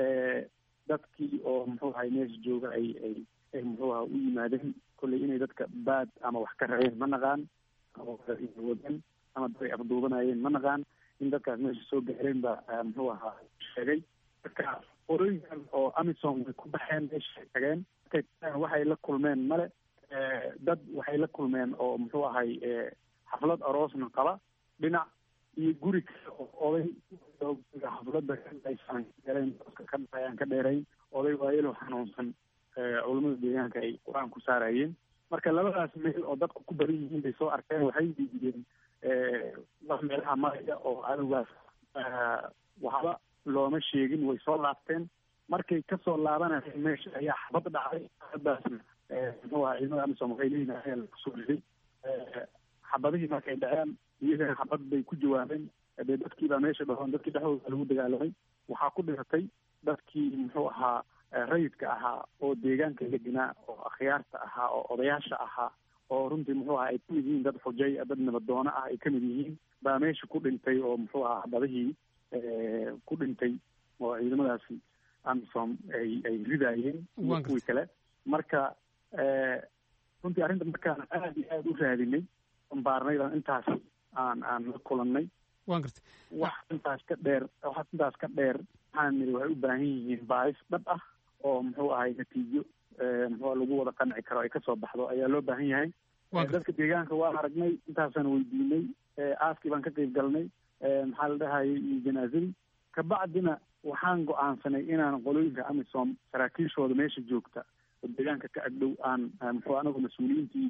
dadkii oo muxuu ahay meesha jooga ay ay ay muxuu aha u yimaadeen kolley inay dadka baad ama wax ka rabeen ma naqaan ama wadan ama dad ay afduubanayeen ma naqaan. in dadkaas meesha soo gaareen ba muxuu ahaa sheegay. marka qorooyinkan oo amisom way ku baxeen meesha tageen waxay la kulmeen male. dad waxay la kulmeen oo muxuu ahay xaflad aroosna qaba dhinac iyo guri kale oo oday xaflada galeen kadhacayaan ka dheerayn oday waayelo xanuunsan culamada deegaanka ay qur-aan ku saarayeen. marka labadaas meel oo dadku ku badan yihiin bay soo arkeen, waxay diidiyeen wax meelaha maraya oo adowgaas waxba looma sheegin, way soo laabteen. markay kasoo laabanayeen meesha ayaa xabad dhacday. xabadaasna muxuu aha ciidamada amisom waxay leeyihin ayaa lakusoo riday. xabadihii markay dhaceen iyagana xabad bay ku jawaabeen. dee dadkiibaa meesha dhahoon dadkii dhexdooda lagu dagaalamay. waxaa ku dhiratay dadkii muxuu ahaa rayidka ahaa oo deegaanka deganaa oo akhyaarta ahaa oo odayaasha ahaa oo runtii muxuu ahaa ay kamid yihiin dad xujay dad nabadoono ah ay kamid yihiin baa meesha ku dhintay oo muxuu ahaa xabadihii ku dhintay oo ciidamadaasi amisom ay ay ridaayeen kuwii kale. marka runtii arrinta markaan aad iyo aada u raadinay baarnay baan intaas aan aan la kulannay waan gartay wax intaas ka dheer wax intaas ka dheer waxaan niri waxay u baahan yihiin baahis dhab ah oo muxuu ahay natiijo muxuu lagu wada qanci karo ay kasoo baxdo ayaa loo baahan yahay dadka deegaanka waan aragnay intaasaan weydiinay aaskii baan ka qayb galnay maxaa la dhahayay iyo janaazadii kabacdina waxaan go-aansanay inaan qolooyinka amisom saraakiishooda meesha joogta oo deegaanka ka agdhow aan muxuu anagu mas-uuliyiintii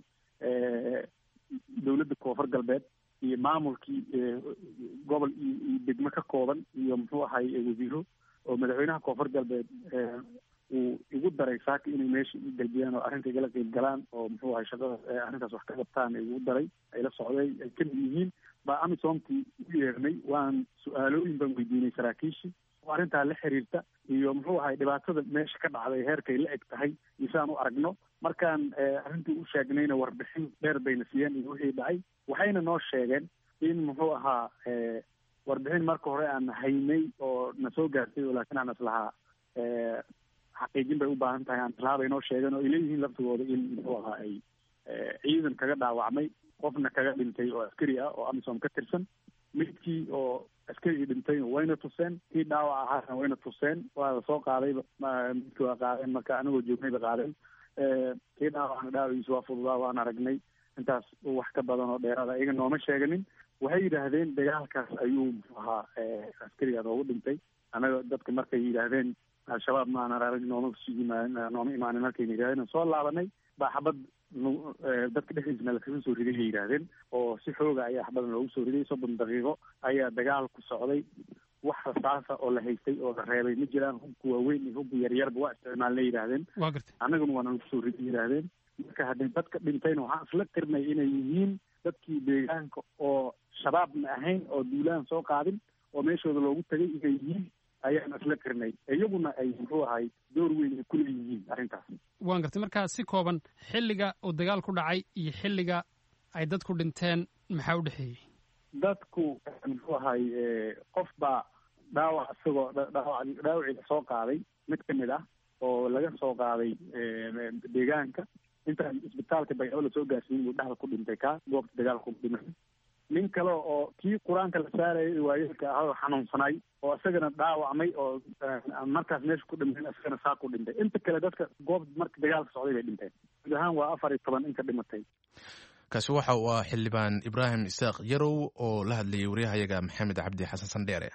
dowladda koonfur galbeed iyo maamulkii gobol iyo degmo ka kooban iyo muxuu ahay wasiiro oo madaxweynaha koonfur galbeed uu igu daray saaka inay meesha i galbiyaan oo arrinta igala qeyb galaan oo muxuu ahay shaqada arrintaas wax ka qabtaan igu daray ay la socday ay kamid yihiin baa amisomtii u yeernay waan su-aalooyin baan weydiinay saraakiishii oo arrintaa la xiriirta iyo muxuu ahay dhibaatada meesha ka dhacday heerkay la eg tahay iyo saan u aragno markaan arrintii u sheegnayna warbixin dheer bayna siiyeen iyo wixii dhacay waxayna noo sheegeen in muxuu ahaa warbixin marka hore aan haynay oo na soo gaartay oo laakiin aan islahaa xaqiijin bay u baahan tahay aan islahaa bay noo sheegeen oo ay leeyihiin laftigooda in muxuu ahaa ay ciidan kaga dhaawacmay qofna kaga dhintay oo askari ah oo amisom ka tirsan midkii oo askarigii dhintay wayna tuseen kii dhaawac ahaana wayna tuseen waa la soo qaadayba midkii waa qaadeen marka anagoo joognay ba qaadeen kii dhaawacna dhaawaciisa waa fududaa waan aragnay intaas wax ka badan oo dheeraada iyaga nooma sheeganin waxay yidhaahdeen dagaalkaas ayuu muxuu ahaa askariga noogu dhintay anaga dadka markay yidhaahdeen al-shabaab maana arag nooma nooma imaanin markayna yidhahdeen soo laabanay baa xabad dadka dhexdiisna lakaga soo riday ay yidhaahdeen oo si xooga ayaa xabadan loogu soo riday soddon daqiiqo ayaa dagaal ku socday wax rasaasa oo la haystay oo la reebay ma jiraan hubka waaweyn iyo hubka yaryarba waa isticmaalna yidhaahdeen annaguna waana lagu soo riday yidhaahdeen marka haddii dadka dhintayna waxaan isla tirnay inay yihiin dadkii deegaanka oo shabaabna ahayn oo duulaan soo qaadin oo meeshooda loogu tagay inay yihiin ayaan isla tirnay iyaguna ay muxuu ahay door weyn ay kuleeyihiin arrintaas waan gartay markaa si kooban xilliga uu dagaal ku dhacay iyo xilliga ay dadku dhinteen maxaa u dhexeeyey dadku muxuu ahay qof baa dhaawac isagoo dhaawac dhaawacii la soo qaaday mid ka mid ah oo laga soo qaaday deegaanka intaan isbitaalka baycabo la soo gaarsiin buu dhexda ku dhintay kaa goobta dagaalku dhimay nin kale oo kii qur-aanka la saarayay waayeelka ah oo xanuunsanay oo isagana dhaawacmay oo markaas meesha ku dhintay isagana saa ku dhintay inta kale dadka goob marka dagaalka socday bay dhinteen guud ahaan waa afar iyo toban inka dhimatay kaasi waxa uu ah xildhibaan ibraahim isaaq yarow oo la hadlayay waryahayaga maxamed cabdi xasan sandheere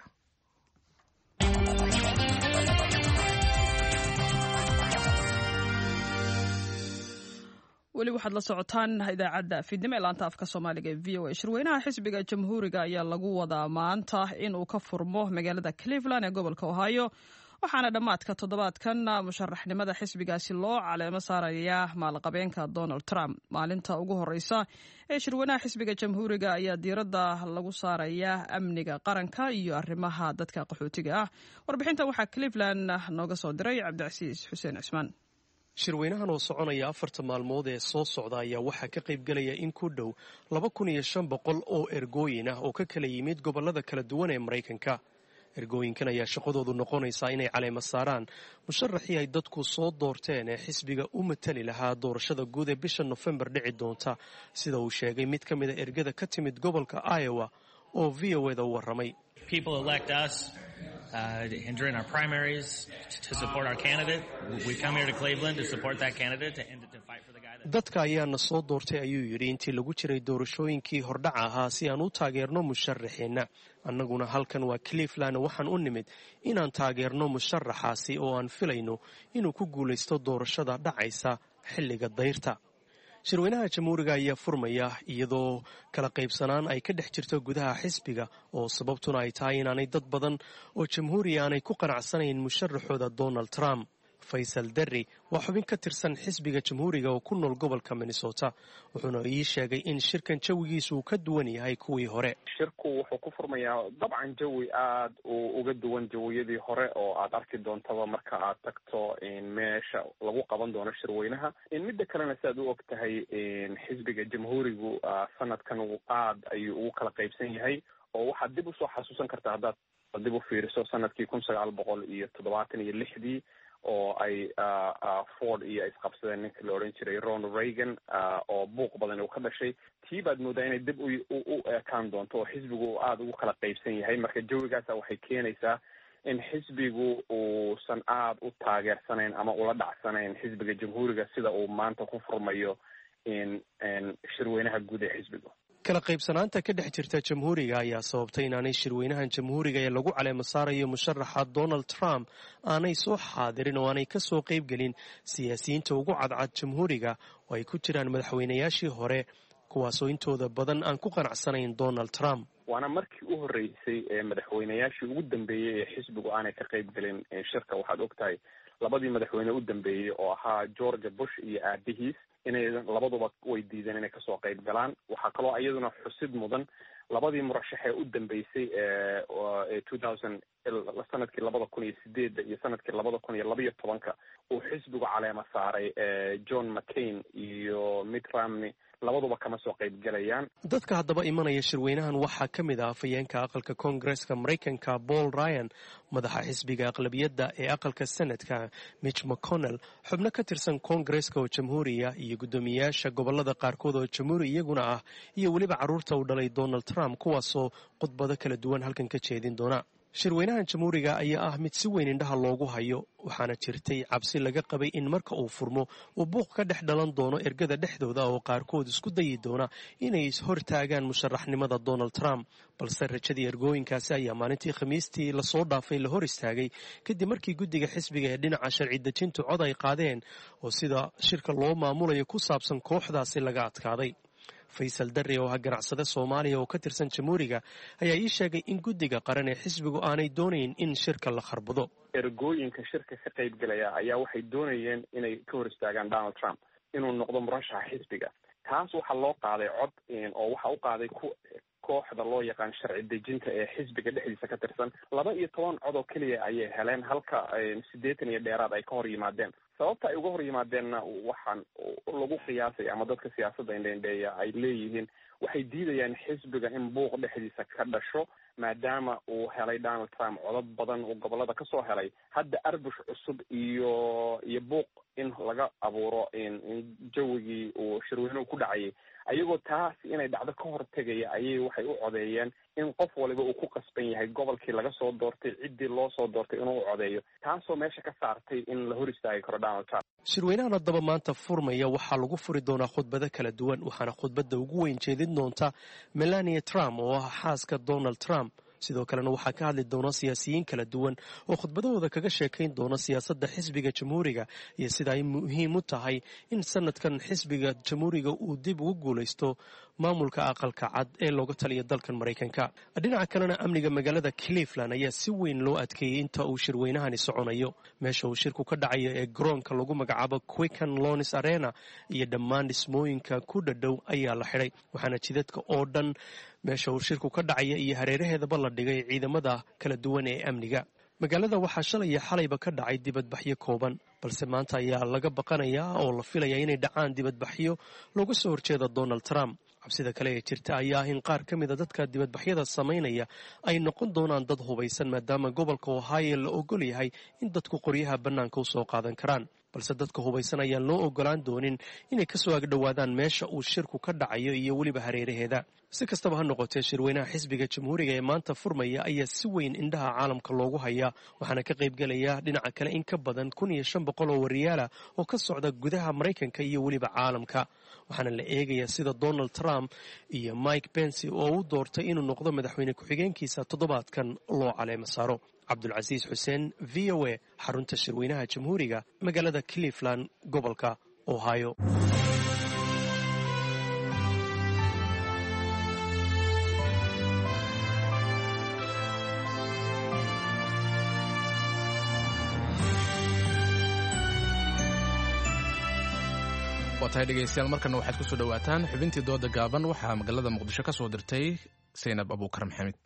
weli waxaad la socotaan idaacadda fiidnimo ee laanta afka soomaaliga ee v o a shirweynaha xisbiga jamhuuriga ayaa lagu wadaa maanta inuu ka furmo magaalada cleveland ee gobolka ohio waxaana dhammaadka toddobaadkan musharaxnimada xisbigaasi loo caleemo saaraya maalqabeenka donald trump maalinta ugu horeysa ee shirweynaha xisbiga jamhuuriga ayaa diiradda lagu saaraya amniga qaranka iyo arrimaha dadka qaxootiga ah warbixintan waxaa cleveland nooga soo diray cabdicasiis xuseen cismaan shirweynahan oo soconaya afarta maalmood ee soo socda ayaa waxaa ka qaybgelaya in ku dhow laba kun iyo shan boqol oo ergooyin ah oo ka kala yimid gobollada kala duwan ee maraykanka ergooyinkan ayaa shaqadoodu noqonaysaa inay caleemo saaraan musharaxii ay dadku soo doorteen ee xisbiga u matali lahaa doorashada guud ee bisha nofembar dhici doonta sida uu sheegay mid ka mida ergada ka timid gobolka iowa oo v o eda u warramay Uh, and during our primaries to support our candidate. We come here to Cleveland to support that candidate and to fight for the guy that... dadka ayaana soo doortay ayuu yidhi intii lagu jiray doorashooyinkii hordhaca ahaa si aan u taageerno musharaxeenna annaguna halkan waa cleveland waxaan u nimid inaan taageerno musharaxaasi oo aan filayno inuu ku guulaysto doorashada dhacaysa xilliga dayrta shirweynaha jamhuuriga ayaa furmaya iyadoo kala qaybsanaan ay ka dhex jirto gudaha xisbiga oo sababtuna ay tahay inaanay dad badan oo jamhuuriya aanay ku qanacsanayn musharaxooda donald trump faysal derri waa xubin ka tirsan xisbiga jamhuuriga oo ku nool gobolka minnesota wuxuuna ii sheegay in shirkan jawigiisu uu ka duwan yahay kuwii hore shirku wuxuu ku furmayaa dabcan jawi aad uu uga duwan jawiyadii hore oo aad arki doontaba marka aad tagto meesha lagu qaban doono shirweynaha midda kalena si aad u og tahay xisbiga jamhuurigu sanadkan aad ayuu ugu kala qaybsan yahay oo waxaad dib usoo xasuusan kartaa haddaad dib u fiiriso sanadkii kun sagaal boqol iyo toddobaatan iyo lixdii oo ay ford iyo ay isqabsadeen ninka la odhan jiray ronald reagan oo buuq badan uu ka dhashay tii baad moodaa inay dib u ekaan doonto oo xisbigu uu aada ugu kala qaybsan yahay marka jawigaasa waxay keenaysaa in xisbigu uusan aada u taageersanayn ama ula dhacsanayn xisbiga jamhuuriga sida uu maanta ku furmayo shirweynaha guud ee xisbiga kala qaybsanaanta ka dhex jirta jamhuuriga ayaa sababtay inaanay shirweynahan jamhuuriga ee lagu caleemo saarayo musharaxa donald trump aanay soo xaadirin oo aanay ka soo qaybgelin siyaasiyiinta ugu cadcad jamhuuriga oo ay ku jiraan madaxweynayaashii hore kuwaasoo intooda badan aan ku qanacsanayn donald trump waana markii u horreysay ee madaxweynayaashii ugu dambeeyey ee xisbigu aanay ka qaybgelin shirka waxaad ogtahay labadii madaxweyne u dambeeyey oo ahaa george bush iyo aabihiis inay labaduba way diideen inay kasoo qayb galaan waxaa kaloo iyaduna xusid mudan labadii murashax ee u dambeysay ee two thousand sanadkii labada kun iyo sideedda iyo sanadkii labada kun iyo labaiyo tobanka uu xisbigu caleema saaray john mccain iyo mitt romney labaduba kama soo qayb galayaan dadka haddaba imanaya shirweynahan waxaa ka mid ah afhayeenka aqalka koongareska maraykanka paul ryan madaxa xisbiga aqlabiyadda ee aqalka senadka mitch mcconnell xubno ka tirsan koongareska oo jamhuuriya iyo guddoomiyayaasha gobolada qaarkood oo jamhuuri iyaguna ah iyo weliba carruurta uu dhalay donald trump kuwaasoo khudbado kala duwan halkan ka jeedin doona shirweynahan jamhuuriga ayaa ah mid si weyn indhaha loogu hayo waxaana jirtay cabsi laga qabay in marka uu furmo uu buuq ka dhex dhalan doono ergada dhexdooda oo qaarkood isku dayi doona inay hortaagaan musharaxnimada donald trump balse rajadii ergooyinkaasi ayaa maalintii khamiistii lasoo dhaafay la hor istaagay kadib markii guddiga xisbiga ee dhinaca sharci dejintu cod ay qaadeen oo sida shirka loo maamulayo ku saabsan kooxdaasi laga adkaaday faysal darre oo ah ganacsade soomaaliya oo ka tirsan jamhuuriga ayaa ii sheegay in guddiga qaran ee xisbigu aanay doonayn in shirka la kharbado ergooyinka shirka ka qayb galaya ayaa waxay doonayeen inay ka hor istaagaan donald trump inuu noqdo murashaxa xisbiga taas waxaa loo qaaday cod oo waxa u qaaday kooxda loo yaqaan sharci dejinta ee xisbiga dhexdiisa ka tirsan laba iyo toban cod oo keliya ayay heleen halka siddeetan iyo dheeraad ay ka hor yimaadeen sababta ay uga hor yimaadeenna waxaan lagu qiyaasay ama dadka siyaasadda indhendheeya ay leeyihiin waxay diidayaan xisbiga in buuq dhexdiisa ka dhasho maadaama uu helay donald trump codad badan uu gobolada kasoo helay hadda arbush cusub iyo iyo buuq in laga abuuro in jawigii uu shirweynuhu ku dhacayay ayagoo taas inay dhacdo ka hortegaya ayay waxay u codeeyeen in qof waliba uu ku qasban yahay gobolkii laga soo doortay ciddii loo soo doortay inuu u codeeyo taasoo meesha ka saartay in la hor istaagi karo donald trump shirweynahan haddaba maanta furmaya waxaa lagu furi doonaa khudbado kala duwan waxaana khudbadda ugu weyn jeedin doonta melania trump oo ah xaaska donald trump sidoo kalena waxaa ka hadli doona siyaasiyiin kala duwan oo khudbadahooda kaga sheekayn doona siyaasadda xisbiga jamhuuriga iyo sida ay muhiim u tahay in sanadkan xisbiga jamhuuriga uu dib ugu guulaysto maamulka aqalka cad ee looga taliya dalkan maraykanka dhinaca kalena amniga magaalada cleveland ayaa si weyn loo adkeeyey inta uu shirweynahani soconayo meesha uu shirku ka dhacayo ee garoonka lagu magacaabo quicken lonis arena iyo dhammaan dhismooyinka ku dhadhow ayaa la xidhay waxaana jidadka oo dhan meesha uu shirku ka dhacaya iyo hareeraheedaba la dhigay ciidamada kala duwan ee amniga magaalada waxaa shalay iyo xalayba ka dhacay dibadbaxyo kooban balse maanta ayaa laga baqanayaa oo la filayaa inay dhacaan dibadbaxyo looga soo horjeeda donald trump cabsida kale ee jirta ayaa ah in qaar ka mida dadka dibadbaxyada samaynaya ay noqon doonaan dad hubaysan maadaama gobolka ohio la ogol yahay in dadku qoryaha bannaanka u soo qaadan karaan balse dadka hubaysan ayaan loo ogolaan doonin inay kasoo agdhowaadaan meesha uu shirku ka dhacayo iyo weliba hareeraheeda si kastaba ha noqotee shirweynaha xisbiga jamhuuriga ee maanta furmaya ayaa si weyn indhaha caalamka loogu hayaa waxaana ka qaybgelaya dhinaca kale in ka badan kun iyo shan boqol oo wariyaalah oo ka socda gudaha maraykanka iyo weliba caalamka waxaana la eegayaa sida donald trump iyo mike pence oo u doortay inuu noqdo madaxweyne ku-xigeenkiisa toddobaadkan loo caleemo saaro cabdulcasiis xuseen v o a xarunta shirweynaha jamhuuriga magaalada cleveland gobolka ohio waa tahay dhegaystayaal markana waxaad ku soo dhowaataan xubintii dooda gaaban waxaa magaalada muqdisho ka soo dirtay saynab abuukar maxamed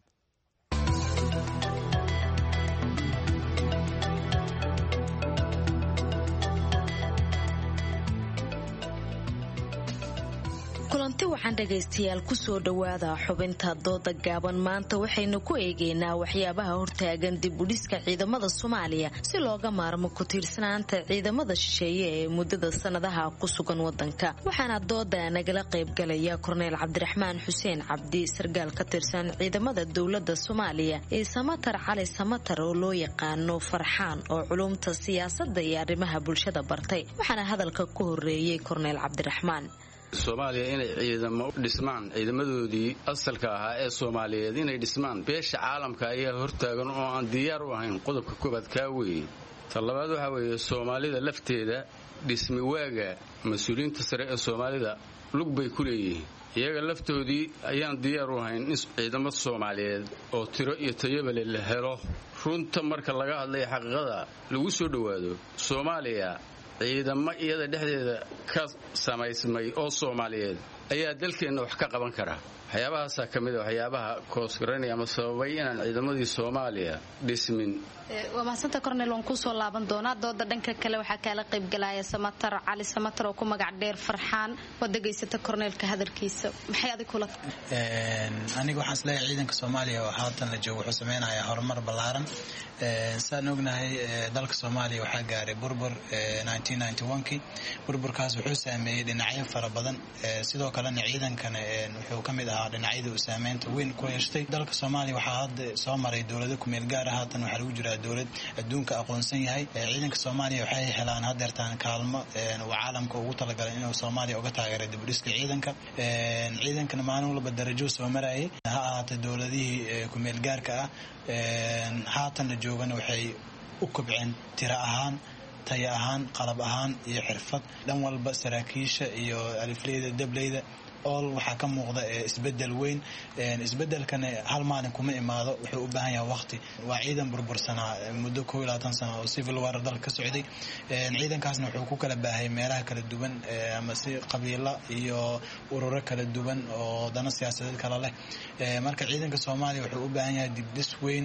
kulanti waxaan dhagaystayaal kusoo dhowaada xubinta dooda gaaban maanta waxaynu ku eegaynaa waxyaabaha hortaagan dib u dhiska ciidamada Soomaaliya si looga maarmo ku tiirsanaanta ciidamada shisheeye ee muddada sanadaha ku sugan wadanka waxaana dooda nagala qayb galaya Korneyl Cabdiraxmaan Xuseen Cabdi sargaal ka tirsan ciidamada dawladda Soomaaliya ee Samatar Cali Samatar oo loo yaqaano Farxaan oo culumta siyaasadda iyo arrimaha bulshada bartay waxaana hadalka ku horeeyay Korneyl Cabdiraxmaan Soomaaliya inay ciidamo dhismaan ciidamadoodii asalka ahaa ee Soomaaliyeed inay dhismaan beesha caalamka ayaa hortaagan oo aan diyaar u ahayn qodobka koobaad ka weeyay talabaad waxa weeye Soomaalida lafteeda dhismi waaga mas'uuliyiinta sare ee Soomaalida lug bay ku leeyihiin iyaga laftoodii ayaan diyaar u ahayn in ciidamada Soomaaliyeed oo tiro iyo tayaba la helo runta marka laga hadlayo xaqiiqada lagu soo dhawaado Soomaaliya ciidamo iyada dhexdeeda ka samaysmay oo Soomaaliyeed ayaa dalkeena wax ka qaban kara waxyaabahaas ka mid ah waxyaabaha koosgaranaya ama sababay inaan ciidamadii Soomaaliya dhismin waa mahadsantahay Korneyl waan ku soo laaban doonaa dooda dhanka kale waxa kala qayb galaya Samatar Cali Samatar oo ku magac dheer Farxaan wadageysata Korneylka hadalkiisa maxay adig kula een aniga waxaan isleeyahay ciidanka Soomaaliya oo haatan la joogo wuxuu sameeynaya horumar ballaaran ee saan ognahay dalka Soomaaliya waxa gaaray burbur nineteen ninety-one burburkaas wuxuu saameeyay dhinacyo fara badan sidoo kale ciidankan wuxuu kamid ahaa dhinacyada uu saameynta weyn ku yeeshay dalka Soomaaliya waxa hadda soo maray dawladda ku meel gaar ah haatan waxa lagu jiraa dawlad adduunka aqoonsan yahay ciidanka Soomaaliya waxay helaan hadeertaan kaalmo oo caalamka ugu talagalay inuu Soomaaliya uga taageero dib u dhiska ciidanka ciidankan maalin walba darajo soo marayay ha ahaatay dawladihii ku meel gaarka ah haatan la joogana waxay u kobceen tiro ahaan tayo ahaan qalab ahaan iyo xirfad dhan walba saraakiisha iyo alifleyda dableyda all waxa ka muuqda isbedel weyn isbedelkan hal maalin kuma imaado wuxuu u baahan yahay waqti waa ciidan burbursana muddo kow iyo labaatan sano oo civil war dalka ka socday ciidankaasna wuxuu ku kala baahay meelaha kala duwan ama si qabiilo iyo ururo kala duwan oo dana siyaasadeed kala leh marka ciidanka Soomaaliya wuxuu u baahan yahay dib dhis weyn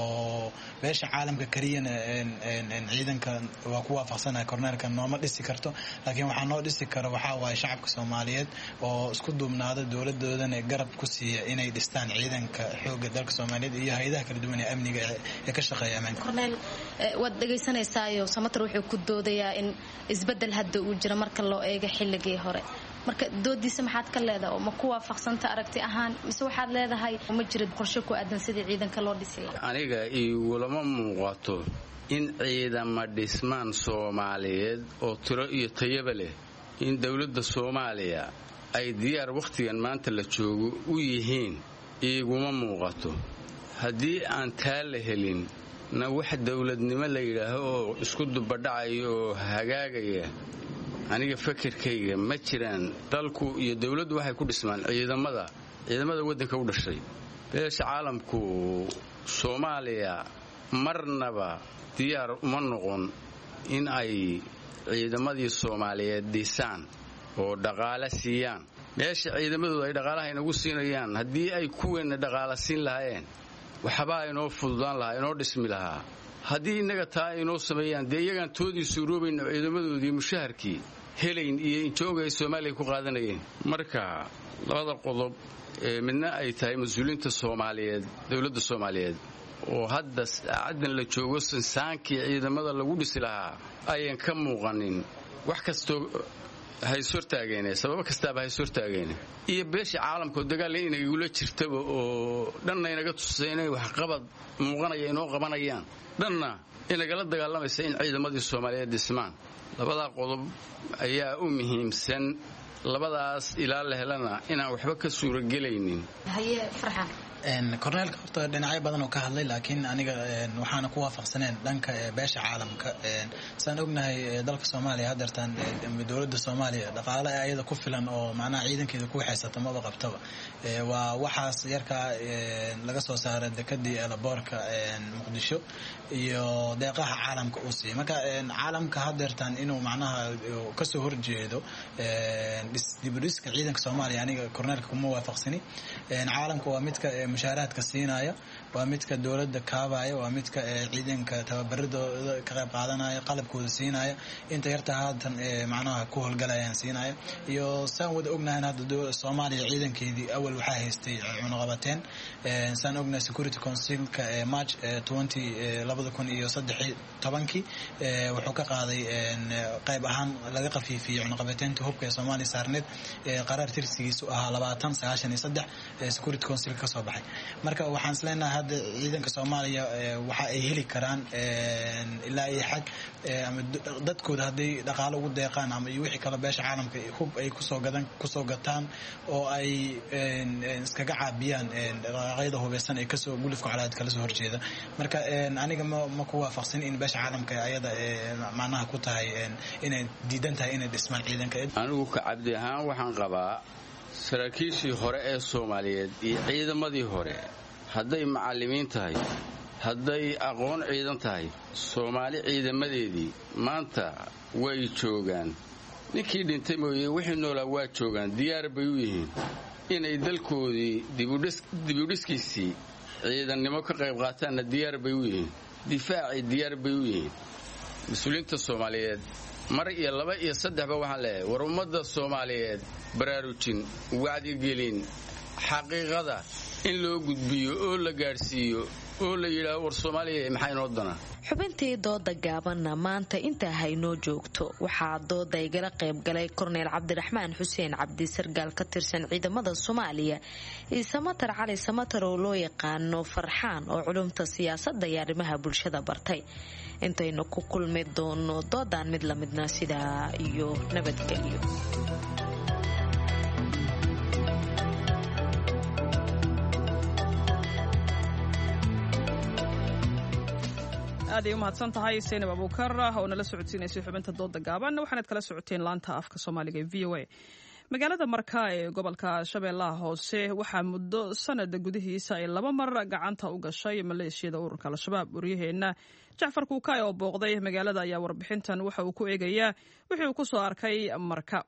oo beesha caalamka kariyana ciidanka waa ku waafaqsanahay Korneylka nooma dhisi karto laakiin waxa noo dhisi karo waxa waa shacabka Soomaaliyeed oo isku duubnaada dawladoodana garab ku siiya inay dhistaan ciidanka xoogga dalka Soomaaliyeed iyo hay'adaha kala duwan ee amniga ee ka shaqeeya ammaanka Korneyl wad dhageysanaysaa Samatar wuxuu ku doodayaa in isbedel hadda uu jiro marka loo eego xilligii hore marka doodiisa maxaad ka leedahay oo ma ku waafaqsanta aragti ahaan mise waxaad leedahay ma jiro qorshe ku aadan sidii ciidanka loo dhisi lahaa aniga iyo lama muuqato in ciidamo dhismaan Soomaaliyeed oo tiro iyo tayaba leh in dawladda Soomaaliya ay diyaar waqtigan maanta la joogo u yihiin iguma muuqato haddii aan taa la helin na wax dawladnimo la yidhaaho oo isku dubadhacayo oo hagaagaya aniga fikirkayga ma jiraan dalku iyo dawladdu waxay ku dhismaan ciidamada ciidamada waddanka u dhashay beesha caalamku Soomaaliya marnaba diyaar uma noqon in ay ciidamadii Soomaaliyeed dhisaan oo dhaqaale siiyaan meesha ciidamadooda ay dhaqaalaha inagu siinayaan haddii ay kuweena dhaqaale siin lahaayeen waxba inoo fududaan lahaa inoo dhismi lahaa haddii inaga taa inoo sameeyaan dee iyagaan toodii suuroobayna ciidamadoodii mushaharkii helayn iyo injooga ay Soomaaliya ku qaadanayeen marka labada qodob ee midna ay tahay mas'uuliyiinta Soomaaliyeed dawladda Soomaaliyeed oo hadda saacadan la joogo sansaankii ciidamada lagu dhisi lahaa ayaan ka muuqanin wax kasto hay suurtaageen sabab kastaaba hay suurtaageen iyo beesha caalamka dagaal inay ula jirtaba oo dhanna inaga tusay inay wax qabad muuqanaya inoo qabanayaan dhanna inaga la dagaalamaysa in ciidamadii Soomaaliyeed dhismaan labada qodob ayaa u muhiimsan labadaas ilaa la helana inaan waxba ka suuragelaynin haye Farxaan een Korneylka horta dhinacyo badan oo ka hadlay laakiin aniga waxaana ku waafaqsaneen dhanka beesha caalamka een saan ognahay dalka Soomaaliya hadeertan dawladda Soomaaliya dhaqaale ayada ku filan oo macnaha ciidankeeda ku xeysata ma qabtaba ee waa waxaas yarka laga soo saaray dekadii Elaboorka een Muqdisho iyo deeqaha caalamka uu siiyay marka een caalamka hadeertan inuu macnaha ka soo horjeedo een dib u dhiska ciidanka Soomaaliya aniga Korneylka kuma waafaqsani een caalamka waa midka mushaaraadka siinaya waa midka dowladda kaabaya waa midka ciidanka tababaradooda ka qayb qaadanaya qalabkooda siinaya inta yarta haatan macnaha ku howlgalayaan siinaya iyo saan wada ognahay hadda Soomaaliya ciidankeedii awal waxaa haystay cunaqabateen saan ognahay Security Council-ka March twenty labada kun iyo saddex iyo tobankii wuxuu ka qaaday qayb ahaan laga qafiifiyay cunaqabateenta hubka ee Soomaaliya saarneed qaraar tirsigiisu ahaa labaatan sagaashan iyo saddex Security Council ka soo baxay marka waxaan isleenahay hadda ciidanka Soomaaliya waxa ay heli karaan ilaa ay xaq ama dadkooda haday dhaqaale ugu deeqaan ama wixii kala beesha caalamka hub ay ku soo gadan ku soo gataan oo ay iskaga caabiyaan dhaqaaqyada hubeysan ee ka soo gulufka calaad kala soo horjeeda marka aniga ma ku waafaqsan in beesha caalamka ayada macnaha ku tahay inay diidan tahay inay dhismaan ciidanka anigu ka cabdi ahaan waxaan qabaa saraakiishii hore ee Soomaaliyeed iyo ciidamadii hore hadday macallimiin tahay hadday aqoon ciidan tahay Soomaali ciidamadeedii maanta way joogaan ninkii dhintay mooyee wixii noolaa waa joogaan diyaar bay u yihiin inay dalkoodii dib u dhiskiisii ciidannimo ka qayb qaataanna diyaar bay u yihiin difaaci diyaar bay u yihiin mas-uuliyiinta Soomaaliyeed mar iyo laba iyo saddexba waxaan leeyahay war ummadda Soomaaliyeed baraarujin wacdigelin xaqiiqada in loo gudbiyo oo la gaarsiiyo oo la yiraahdo war Soomaaliya maxay noo dana xubintii dooda gaabanna maanta inta haynoo joogto waxaa dooda igala qayb galay Korneel Cabdiraxmaan Xuseen Cabdi Sargaal ka tirsan ciidamada Soomaaliya iyo Samatar Cali Samatar oo loo yaqaano Farxaan oo culumta siyaasadda iyo arrimaha bulshada bartay intaynu ku kulmi doono doodan mid la midna sida iyo nabadgelyo aad ay u mahadsan tahay Seenab Abuukar oo nala socodsiinaysay xubinta dooda gaaban waxaanad kala socoteen laanta afka Soomaaliga ee V O A magaalada Marka ee gobolka Shabeellaha Hoose waxaa muddo sanad gudihiisa ay laba mar gacanta u gashay maleeshiyada ururka Al-Shabaab wariyaheena Jacfar Kuukay oo booqday magaalada ayaa warbixintan waxa uu ku eegayaa wixii uu ku soo arkay Marka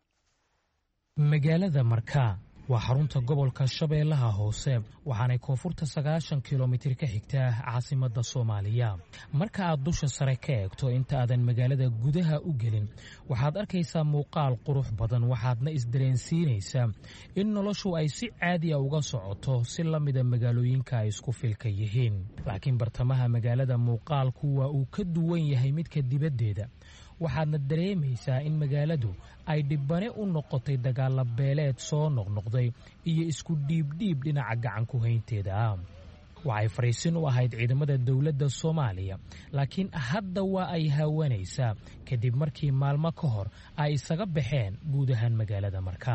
magaalada Marka waa xarunta gobolka Shabeellaha Hoose waxaanay koonfurta sagaashan kiiloomitir ka xigtaa caasimadda Soomaaliya marka aad dusha sare ka eegto inta aadan magaalada gudaha u gelin waxaad arkaysaa muuqaal qurux badan waxaadna isdareensiinaysaa in noloshu ay si caadi ah uga socoto si la mida magaalooyinka ay isku filka yihiin laakiin bartamaha magaalada muuqaalku waa uu ka duwan yahay midka dibaddeeda waxaadna dareemaysaa in magaaladu ay dhibbane u noqotay dagaalla beeleed soo noqnoqday iyo isku dhiibdhiib dhinaca gacan ku haynteeda ah waxay fariisin u ahayd ciidamada dowladda Soomaaliya laakiin hadda waa ay haawanaysaa kadib markii maalmo ka hor ay isaga baxeen guud ahaan magaalada Marka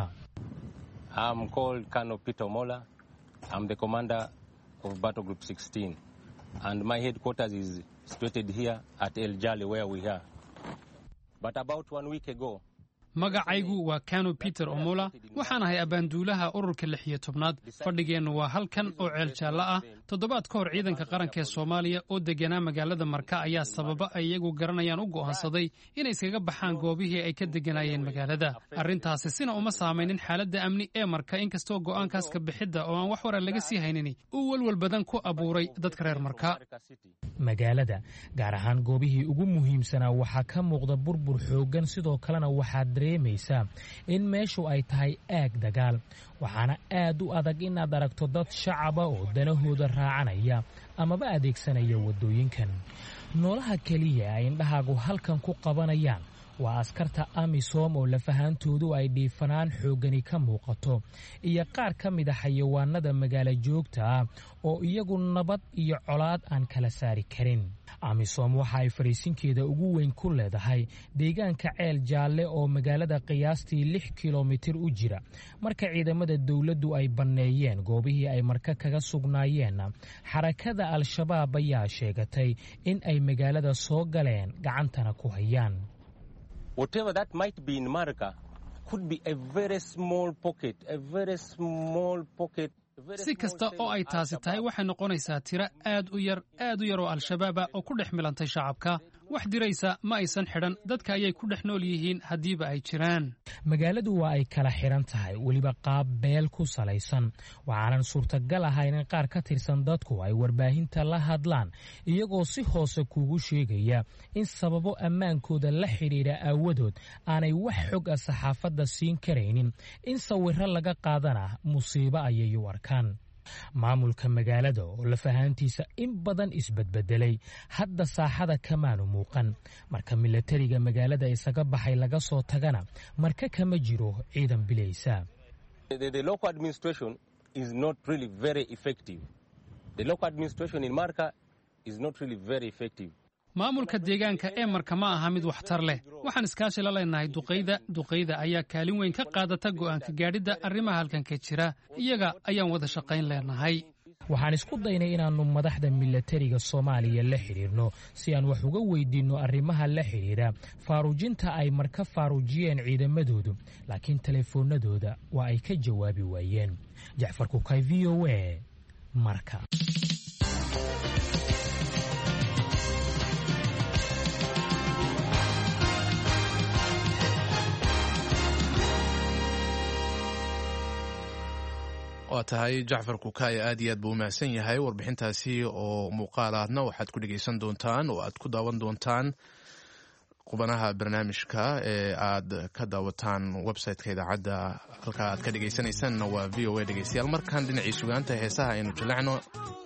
I'm called Colonel Peter Mola. I'm the commander of Battle Group sixteen and my headquarters is situated here at El Jali where we are. But about one week ago, magacaygu waa Kano Peter Omola waxaan ahay abaanduulaha ururka lix iyo tobnaad fadhigeennu waa halkan oo ceel jaalla ah toddobaad ka hor ciidanka qaranka ee Soomaaliya oo deganaa magaalada Marka ayaa sababa ay iyagu garanayaan u go'aansaday inay iskaga baxaan goobihii ay ka deganayeen magaalada arrintaasi sina uma saameynin xaaladda amni ee Marka inkastoo go'aankaas ka bixidda oo aan wax war laga sii haynin uu walwal badan ku abuuray dadka reer Marka magaalada gaar ahaan goobihii ugu muhiimsanaa waxaa ka muuqda burbur xoogan sidoo kalena waxaa dareemaysaa in meeshu ay tahay aag dagaal waxaana aad u adag inaad aragto dad shacaba oo danahooda raacanaya amaba adeegsanaya waddooyinkan noolaha keliya ay indhahaagu halkan ku qabanayaan waa askarta AMISOM oo lafahaantoodu ay dhiifanaan xoogani ka muuqato iyo qaar ka mid ah xayawaanada magaalo joogta ah oo iyagu nabad iyo colaad aan kala saari karin AMISOM waxa ay fariisinkeeda ugu weyn ku leedahay deegaanka ceel jaalle oo magaalada qiyaastii lix kiiloomitir u jira marka ciidamada dawladdu ay banneeyeen goobihii ay Marka kaga sugnaayeen xarakada Al-Shabaab ayaa sheegatay in ay magaalada soo galeen gacantana ku hayaan whatever that might be in Marka could be a very small pocket, a very small pocket. si kasta oo ay taasi tahay waxay noqonaysaa tiro aad u yar aad u yar oo Al-Shabaab oo ku dhex milantay shacabka wax diraysa ma aysan xidhan dadka ayay ku dhex nool yihiin haddiiba ay jiraan. magaaladu waa ay kala xidhan tahay weliba qaab beel ku salaysan waxaanan suurtagal ahayn in qaar ka tirsan dadku ay warbaahinta la hadlaan iyagoo si hoose kuugu sheegaya in sababo ammaankooda la xidhiidha aawadood aanay wax xog ah saxaafadda siin karaynin in sawirro laga qaadana musiibo ayay u arkaan. maamulka magaalada oo lafahaantiisa in badan isbedbedelay hadda saaxada kamaanu muuqan marka milatariga magaalada isaga baxay laga soo tagana marka kama jiro ciidan bilaysa. The local administration is not really very effective. The local administration in Marka is not really very effective. maamulka deegaanka ee marka ma aha mid waxtar leh. waxaan iskaashi la leenahay duqayda duqayda ayaa kaalin weyn ka qaadata go'aanka gaadhidda arrimaha halkanka jira iyaga ayaan wada shaqayn leenahay. waxaan isku daynay inaannu madaxda milatariga soomaaliya la xidhiirno si aan wax uga weydiinno arrimaha la xidhiidha faaruujinta ay marka faaruujiyeen ciidamadoodu laakiin telefoonadooda waa ay ka jawaabi waayeen. jacfar kukay v o a marka. waa tahay jacfar kukaay aad iyo aad buu u mahadsan yahay warbixintaasi oo muuqaalaadna waxaad ku dhegaysan doontaan oo aad ku daawan doontaan qubanaha barnaamijka ee aad ka daawataan website-ka idaacadda halka aad ka dhegaysanaysaanna waa v o a dhegaystayaal markaan dhinacii sugaanta heesaha aynu jallacno.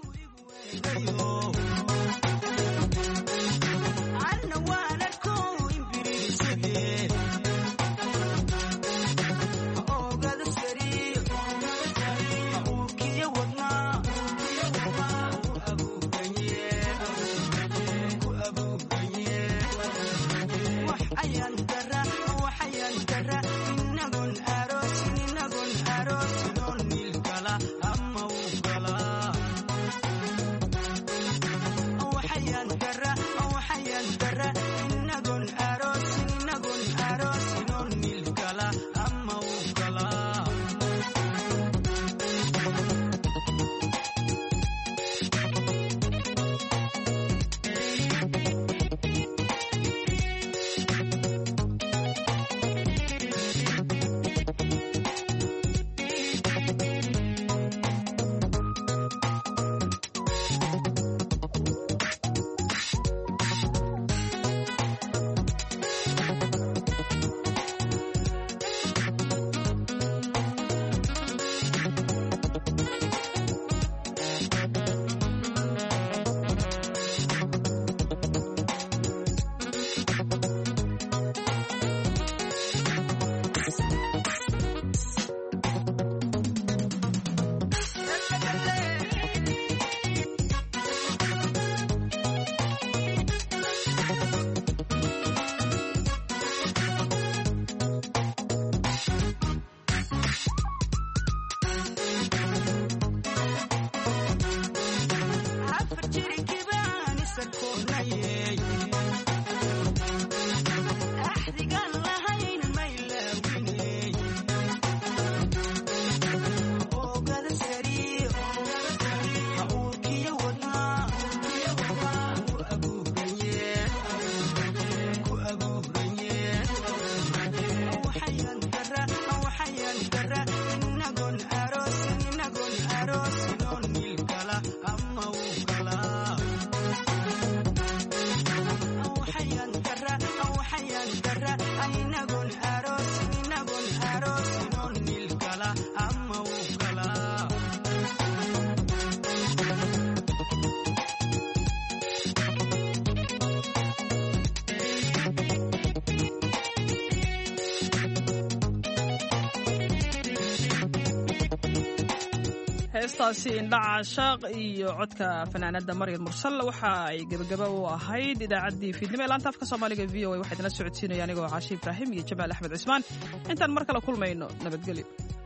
heestaasi indhaca shaaq iyo codka fanaanada maryam mursal waxa ay gebagaba u ahayd idaacaddii fiidnimo ee laanta afka soomaaliga v o a waxaa idinla socodsiinaya anigoo caashi ibraahim iyo jamaal axmed cismaan intaan mar kale kulmayno nabadgelyo.